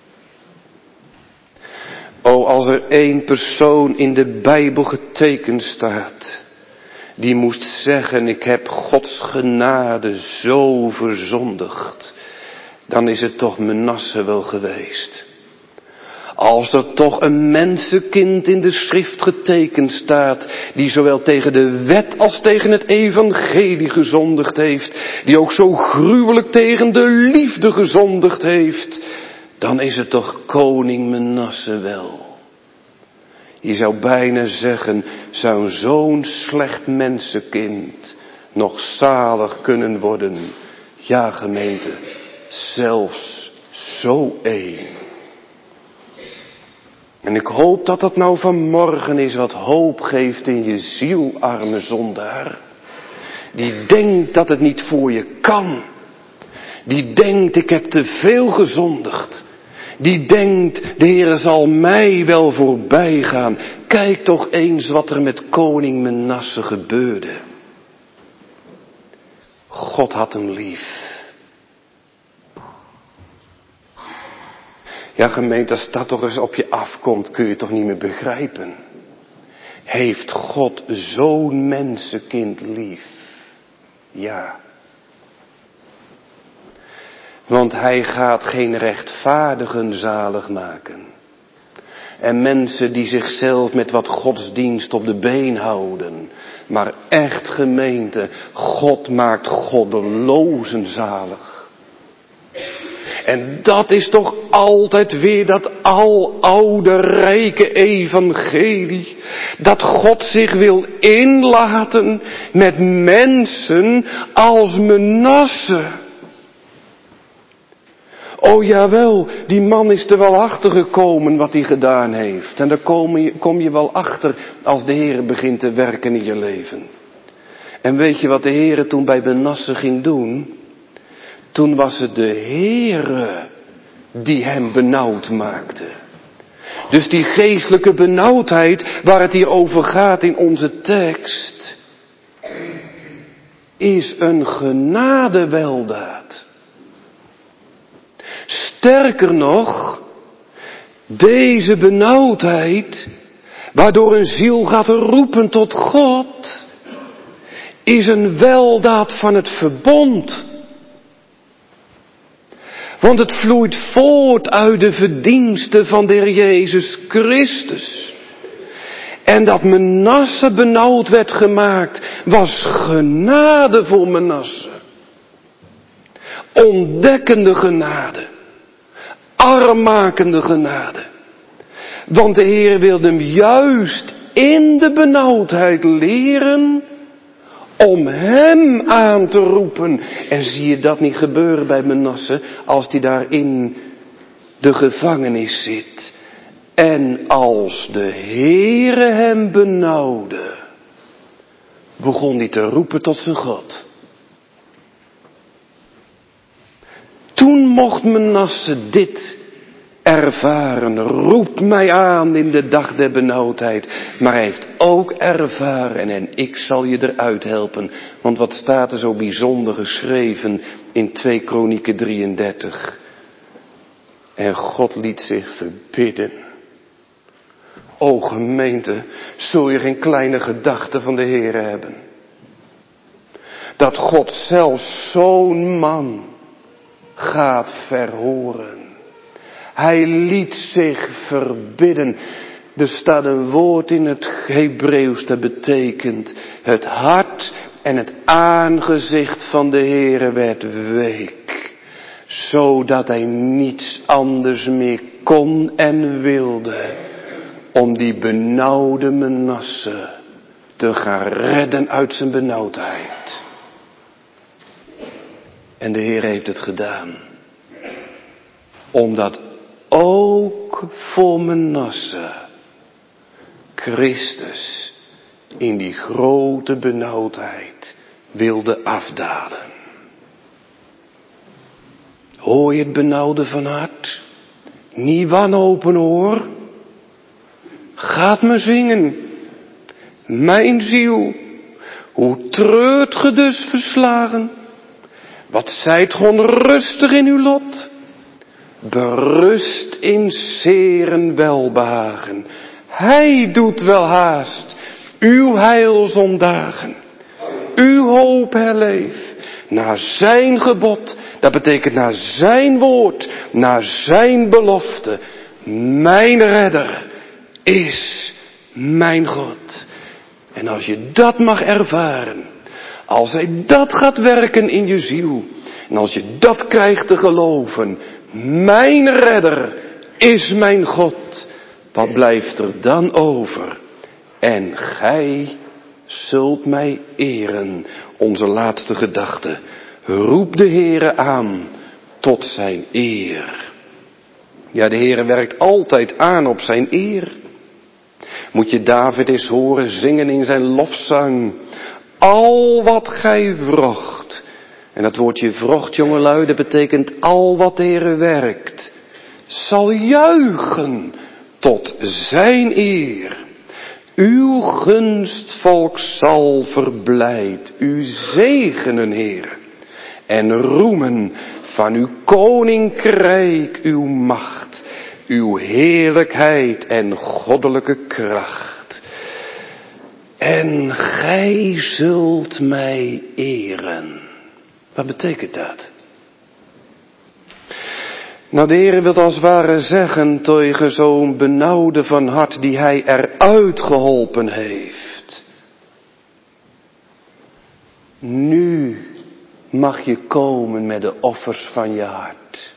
O, als er één persoon in de Bijbel getekend staat, die moest zeggen, ik heb Gods genade zo verzondigd, dan is het toch Menasse wel geweest. Als er toch een mensenkind in de schrift getekend staat, die zowel tegen de wet als tegen het evangelie gezondigd heeft, die ook zo gruwelijk tegen de liefde gezondigd heeft, dan is het toch koning Menasse wel. Je zou bijna zeggen, zou zo'n slecht mensenkind nog zalig kunnen worden? Ja, gemeente, zelfs zo één. En ik hoop dat dat nou vanmorgen is wat hoop geeft in je ziel, arme zondaar. Die denkt dat het niet voor je kan. Die denkt, ik heb te veel gezondigd. Die denkt, de Heere zal mij wel voorbij gaan. Kijk toch eens wat er met koning Menasse gebeurde. God had hem lief. Ja, gemeente, als dat toch eens op je afkomt, kun je het toch niet meer begrijpen. Heeft God zo'n mensenkind lief? Ja. Want hij gaat geen rechtvaardigen zalig maken. En mensen die zichzelf met wat godsdienst op de been houden. Maar echt gemeente, God maakt goddelozen zalig. En dat is toch altijd weer dat aloude rijke evangelie. Dat God zich wil inlaten met mensen als Manasse. Oh jawel, die man is er wel achter gekomen wat hij gedaan heeft. En daar kom je, kom je wel achter als de Heer begint te werken in je leven. En weet je wat de Heer toen bij Manasse ging doen? Toen was het de Heere die hem benauwd maakte. Dus die geestelijke benauwdheid waar het hier over gaat in onze tekst, is een genadeweldaad. Sterker nog, deze benauwdheid, waardoor een ziel gaat roepen tot God, is een weldaad van het verbond. Want het vloeit voort uit de verdiensten van de Heer Jezus Christus. En dat Manasse benauwd werd gemaakt, was genade voor Manasse. Ontdekkende genade. Armmakende genade. Want de Heer wilde hem juist in de benauwdheid leren om hem aan te roepen. En zie je dat niet gebeuren bij Manasse als hij daar in de gevangenis zit. En als de Heere hem benauwde, begon hij te roepen tot zijn God. Toen mocht Manasse dit ervaren. Roep mij aan in de dag der benauwdheid. Maar hij heeft ook ervaren en ik zal je eruit helpen. Want wat staat er zo bijzonder geschreven in twee Kronieken drieëndertig. En God liet zich verbidden. O gemeente, zul je geen kleine gedachte van de Heer hebben. Dat God zelfs zo'n man gaat verhoren. Hij liet zich verbidden. Er staat een woord in het Hebreeuws dat betekent het hart en het aangezicht van de Heere werd week. Zodat hij niets anders meer kon en wilde om die benauwde Manasse te gaan redden uit zijn benauwdheid. En de Heer heeft het gedaan. Omdat ook voor Manasse Christus in die grote benauwdheid wilde afdalen. Hoor je het benauwde van hart? Niet wanhopen hoor. Gaat me zingen. Mijn ziel, hoe treurt ge dus verslagen? Wat zijt ge onrustig in uw lot? Berust in zeren welbehagen. Hij doet wel haast uw heil zondagen. Uw hoop herleef naar zijn gebod. Dat betekent naar zijn woord, naar zijn belofte. Mijn redder is mijn God. En als je dat mag ervaren, als hij dat gaat werken in je ziel, en als je dat krijgt te geloven, mijn redder is mijn God, wat blijft er dan over? En gij zult mij eren. Onze laatste gedachte. Roep de Heere aan tot zijn eer. Ja, de Heere werkt altijd aan op zijn eer. Moet je David eens horen zingen in zijn lofzang. Al wat gij wrocht. En dat woordje wrocht, jongelui, dat betekent al wat de Heere werkt. Zal juichen tot zijn eer. Uw gunstvolk zal verblijd u zegenen, Heer. En roemen van uw koninkrijk uw macht, uw heerlijkheid en goddelijke kracht. En gij zult mij eren. Wat betekent dat? Nou, de Heer wil als het ware zeggen tegen zo'n benauwde van hart die hij eruit geholpen heeft. Nu mag je komen met de offers van je hart.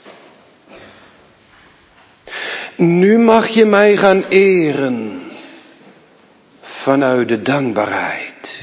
Nu mag je mij gaan eren vanuit de dankbaarheid.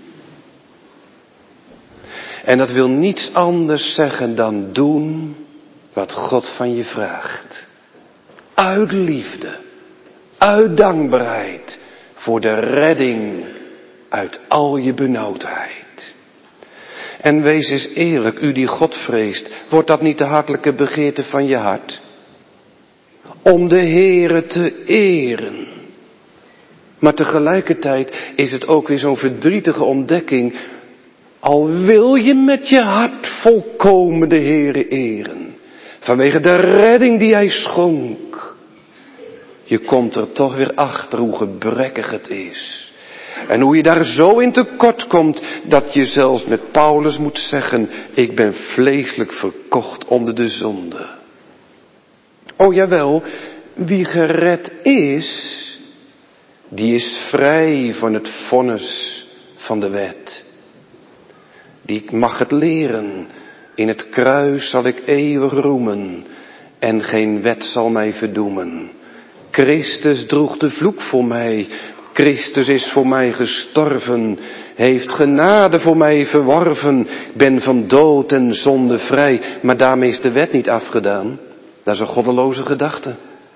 En dat wil niets anders zeggen dan doen wat God van je vraagt. Uit liefde, uit dankbaarheid voor de redding uit al je benauwdheid. En wees eens eerlijk, u die God vreest, wordt dat niet de hartelijke begeerte van je hart? Om de Heere te eren. Maar tegelijkertijd is het ook weer zo'n verdrietige ontdekking. Al wil je met je hart volkomen de Heere eren. Vanwege de redding die hij schonk. Je komt er toch weer achter hoe gebrekkig het is. En hoe je daar zo in tekort komt dat je zelfs met Paulus moet zeggen, ik ben vleeselijk verkocht onder de zonde. Oh jawel, wie gered is, die is vrij van het vonnis van de wet. Die mag het leren, in het kruis zal ik eeuwig roemen en geen wet zal mij verdoemen. Christus droeg de vloek voor mij, Christus is voor mij gestorven, heeft genade voor mij verworven. Ik ben van dood en zonde vrij, maar daarmee is de wet niet afgedaan. Dat is een goddeloze gedachte.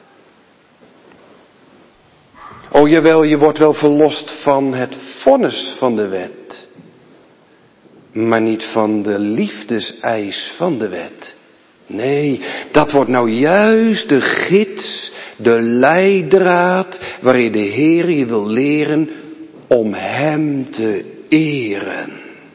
O jawel, je wordt wel verlost van het vonnis van de wet, maar niet van de liefdeseis van de wet. Nee, dat wordt nou juist de gids, de leidraad, waarin de Heer je wil leren om hem te eren.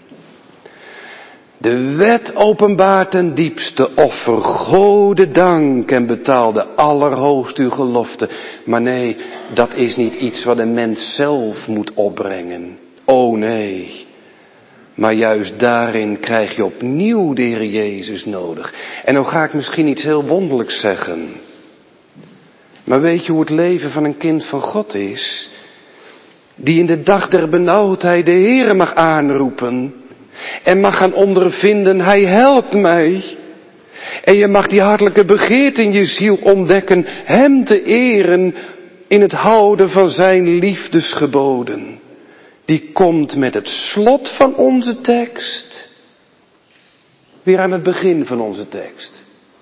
De wet openbaart ten diepste offer, gode dank en betaalde allerhoogst uw gelofte. Maar nee, dat is niet iets wat een mens zelf moet opbrengen. Oh nee. Maar juist daarin krijg je opnieuw de Heer Jezus nodig. En nou ga ik misschien iets heel wonderlijks zeggen. Maar weet je hoe het leven van een kind van God is? Die in de dag der benauwdheid de Heere mag aanroepen. En mag gaan ondervinden, hij helpt mij. En je mag die hartelijke begeerte in je ziel ontdekken, hem te eren in het houden van zijn liefdesgeboden. Die komt met het slot van onze tekst. Weer aan het begin van onze tekst.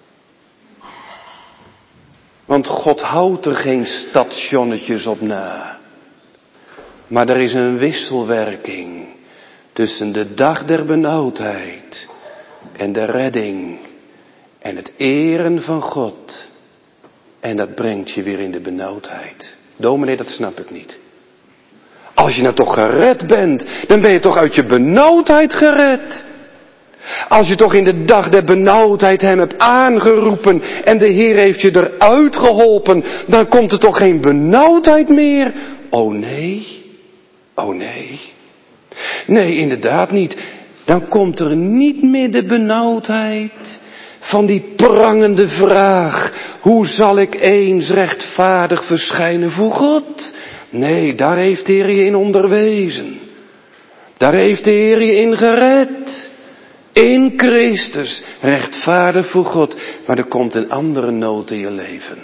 Want God houdt er geen stationnetjes op na. Maar er is een wisselwerking tussen de dag der benauwdheid en de redding en het eren van God. En dat brengt je weer in de benauwdheid. Dominee, dat snap ik niet. Als je nou toch gered bent, dan ben je toch uit je benauwdheid gered. Als je toch in de dag der benauwdheid hem hebt aangeroepen en de Heer heeft je eruit geholpen, dan komt er toch geen benauwdheid meer? Oh nee, oh nee. Nee, inderdaad niet. Dan komt er niet meer de benauwdheid van die prangende vraag, hoe zal ik eens rechtvaardig verschijnen voor God? Nee, daar heeft de Heer je in onderwezen. Daar heeft de Heer je in gered. In Christus, rechtvaardig voor God. Maar er komt een andere nood in je leven.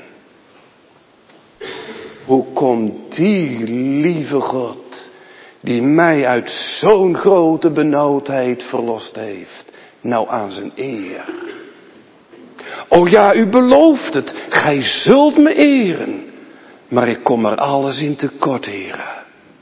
Hoe komt die lieve God, die mij uit zo'n grote benauwdheid verlost heeft, nou aan zijn eer? O ja, u belooft het, gij zult me eren. Maar ik kom er alles in tekort, Heere.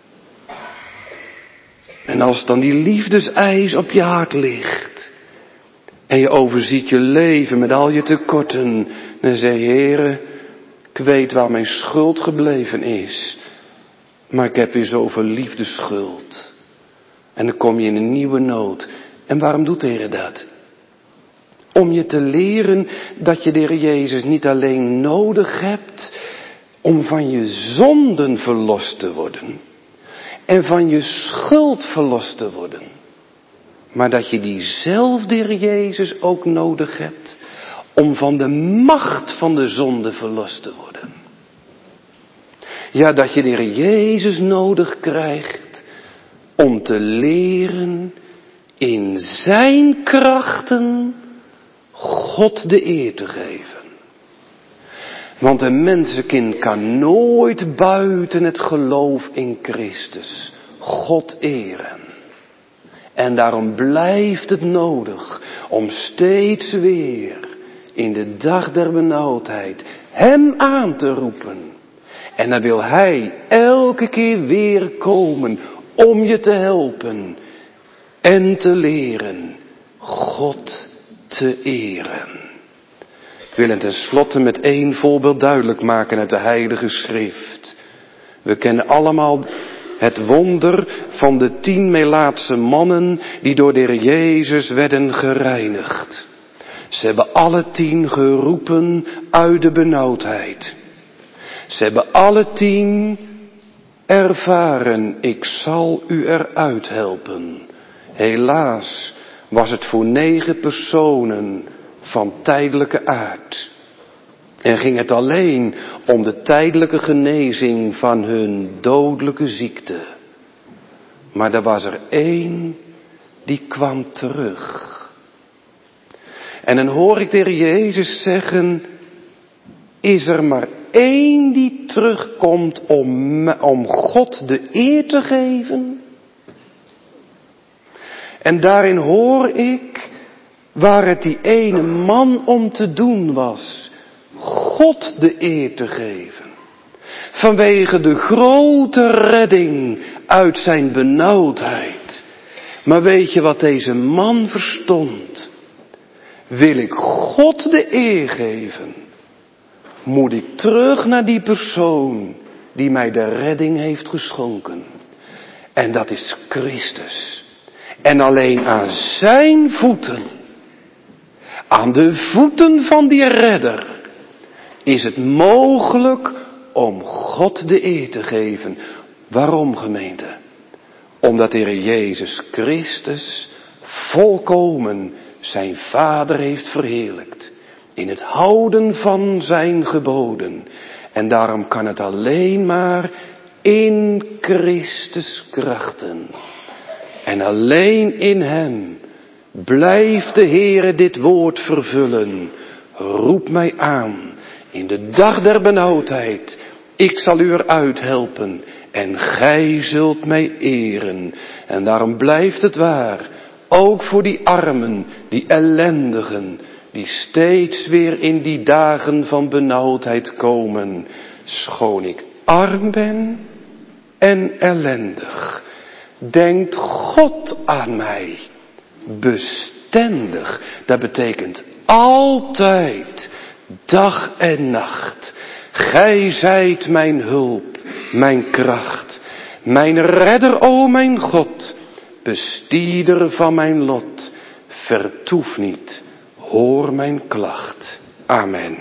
En als dan die liefdeseis op je hart ligt, en je overziet je leven met al je tekorten, dan zeg je, Heere, ik weet waar mijn schuld gebleven is, maar ik heb weer zoveel liefdeschuld. En dan kom je in een nieuwe nood. En waarom doet de Heer dat? Om je te leren dat je de Heer Jezus niet alleen nodig hebt om van je zonden verlost te worden en van je schuld verlost te worden, maar dat je diezelfde Heer Jezus ook nodig hebt om van de macht van de zonde verlost te worden. Ja, dat je de Heer Jezus nodig krijgt om te leren in zijn krachten God de eer te geven. Want een mensenkind kan nooit buiten het geloof in Christus God eren. En daarom blijft het nodig om steeds weer in de dag der benauwdheid hem aan te roepen. En dan wil hij elke keer weer komen om je te helpen en te leren God te eren. Ik wil het tenslotte met één voorbeeld duidelijk maken uit de Heilige Schrift. We kennen allemaal het wonder van de tien Melaatse mannen die door de Heer Jezus werden gereinigd. Ze hebben alle tien geroepen uit de benauwdheid. Ze hebben alle tien ervaren, ik zal u eruit helpen. Helaas was het voor negen personen van tijdelijke aard. En ging het alleen om de tijdelijke genezing van hun dodelijke ziekte. Maar er was er één die kwam terug. En dan hoor ik de Heer Jezus zeggen, is er maar één die terugkomt om, om God de eer te geven? En daarin hoor ik waar het die ene man om te doen was, God de eer te geven. Vanwege de grote redding uit zijn benauwdheid. Maar weet je wat deze man verstond? Wil ik God de eer geven, moet ik terug naar die persoon die mij de redding heeft geschonken. En dat is Christus. En alleen aan zijn voeten, aan de voeten van die redder, is het mogelijk om God de eer te geven. Waarom, gemeente? Omdat de Heer Jezus Christus volkomen zijn Vader heeft verheerlijkt. In het houden van zijn geboden. En daarom kan het alleen maar in Christus krachten. En alleen in hem blijft de Heere dit woord vervullen. Roep mij aan in de dag der benauwdheid. Ik zal u eruit helpen en gij zult mij eren. En daarom blijft het waar, ook voor die armen, die ellendigen, die steeds weer in die dagen van benauwdheid komen. Schoon ik arm ben en ellendig, denkt God aan mij. Bestendig, dat betekent altijd, dag en nacht. Gij zijt mijn hulp, mijn kracht, mijn redder, o mijn God, bestieder van mijn lot. Vertoef niet, hoor mijn klacht. Amen.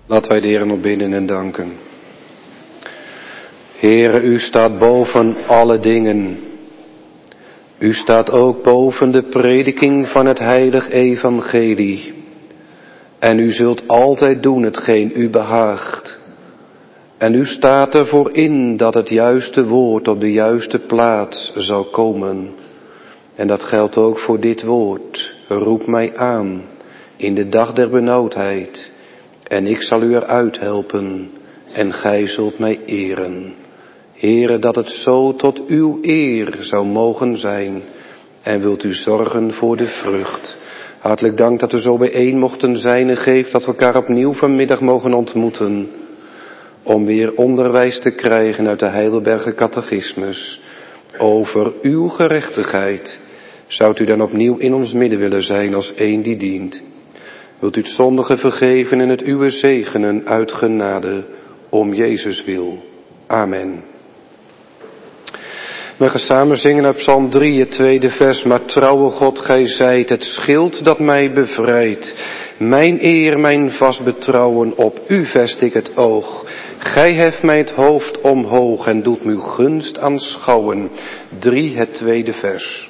Laten wij de Heer nog bidden en danken. Heere, u staat boven alle dingen. U staat ook boven de prediking van het heilig evangelie. En u zult altijd doen hetgeen u behaagt. En u staat ervoor in dat het juiste woord op de juiste plaats zal komen. En dat geldt ook voor dit woord. Roep mij aan in de dag der benauwdheid. En ik zal u eruit helpen. En gij zult mij eren. Heere, dat het zo tot uw eer zou mogen zijn. En wilt u zorgen voor de vrucht. Hartelijk dank dat we zo bijeen mochten zijn. En geef dat we elkaar opnieuw vanmiddag mogen ontmoeten. Om weer onderwijs te krijgen uit de Heidelberger Catechismus. Over uw gerechtigheid. Zoudt u dan opnieuw in ons midden willen zijn als een die dient. Wilt u het zondige vergeven en het uwe zegenen uit genade. Om Jezus wil. Amen. We gaan samen zingen uit Psalm drie, het tweede vers. Maar trouwe God, gij zijt het schild dat mij bevrijdt. Mijn eer, mijn vast betrouwen, op u vest ik het oog. Gij heft mij het hoofd omhoog en doet me uw gunst aanschouwen. drie, het tweede vers.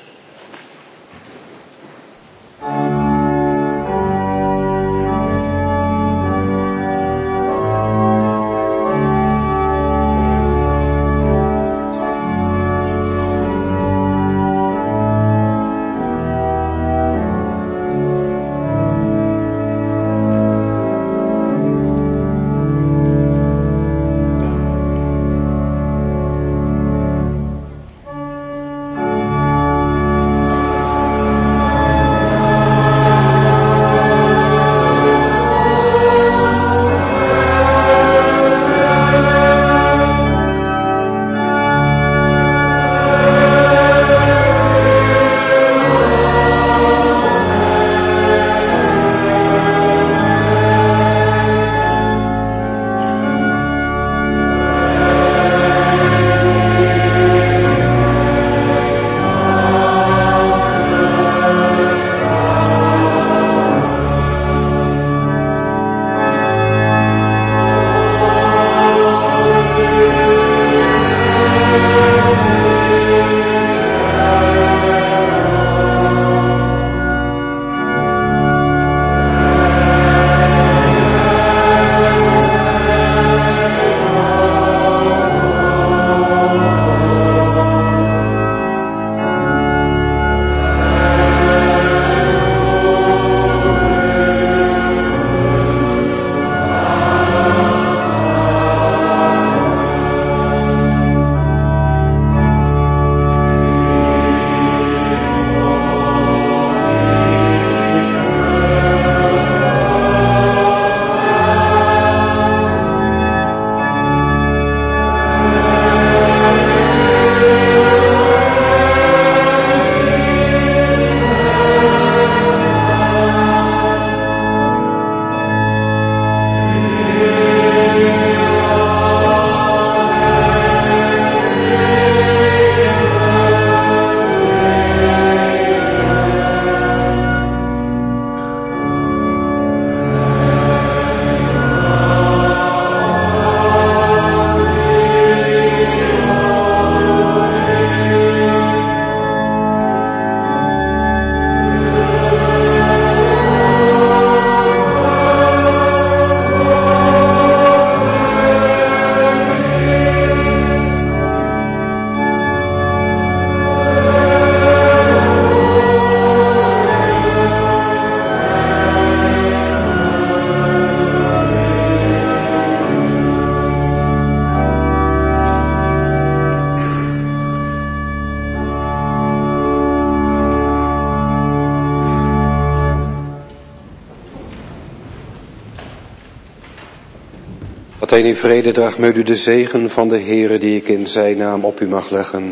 Dat hij in vrede draagt met u de zegen van de Heere die ik in zijn naam op u mag leggen.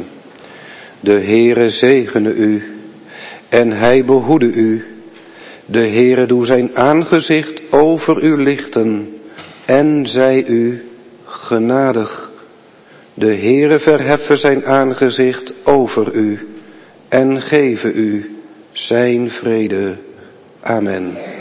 De Heere zegene u en hij behoede u. De Heere doe zijn aangezicht over u lichten en zij u genadig. De Heere verheffen zijn aangezicht over u en geven u zijn vrede. Amen.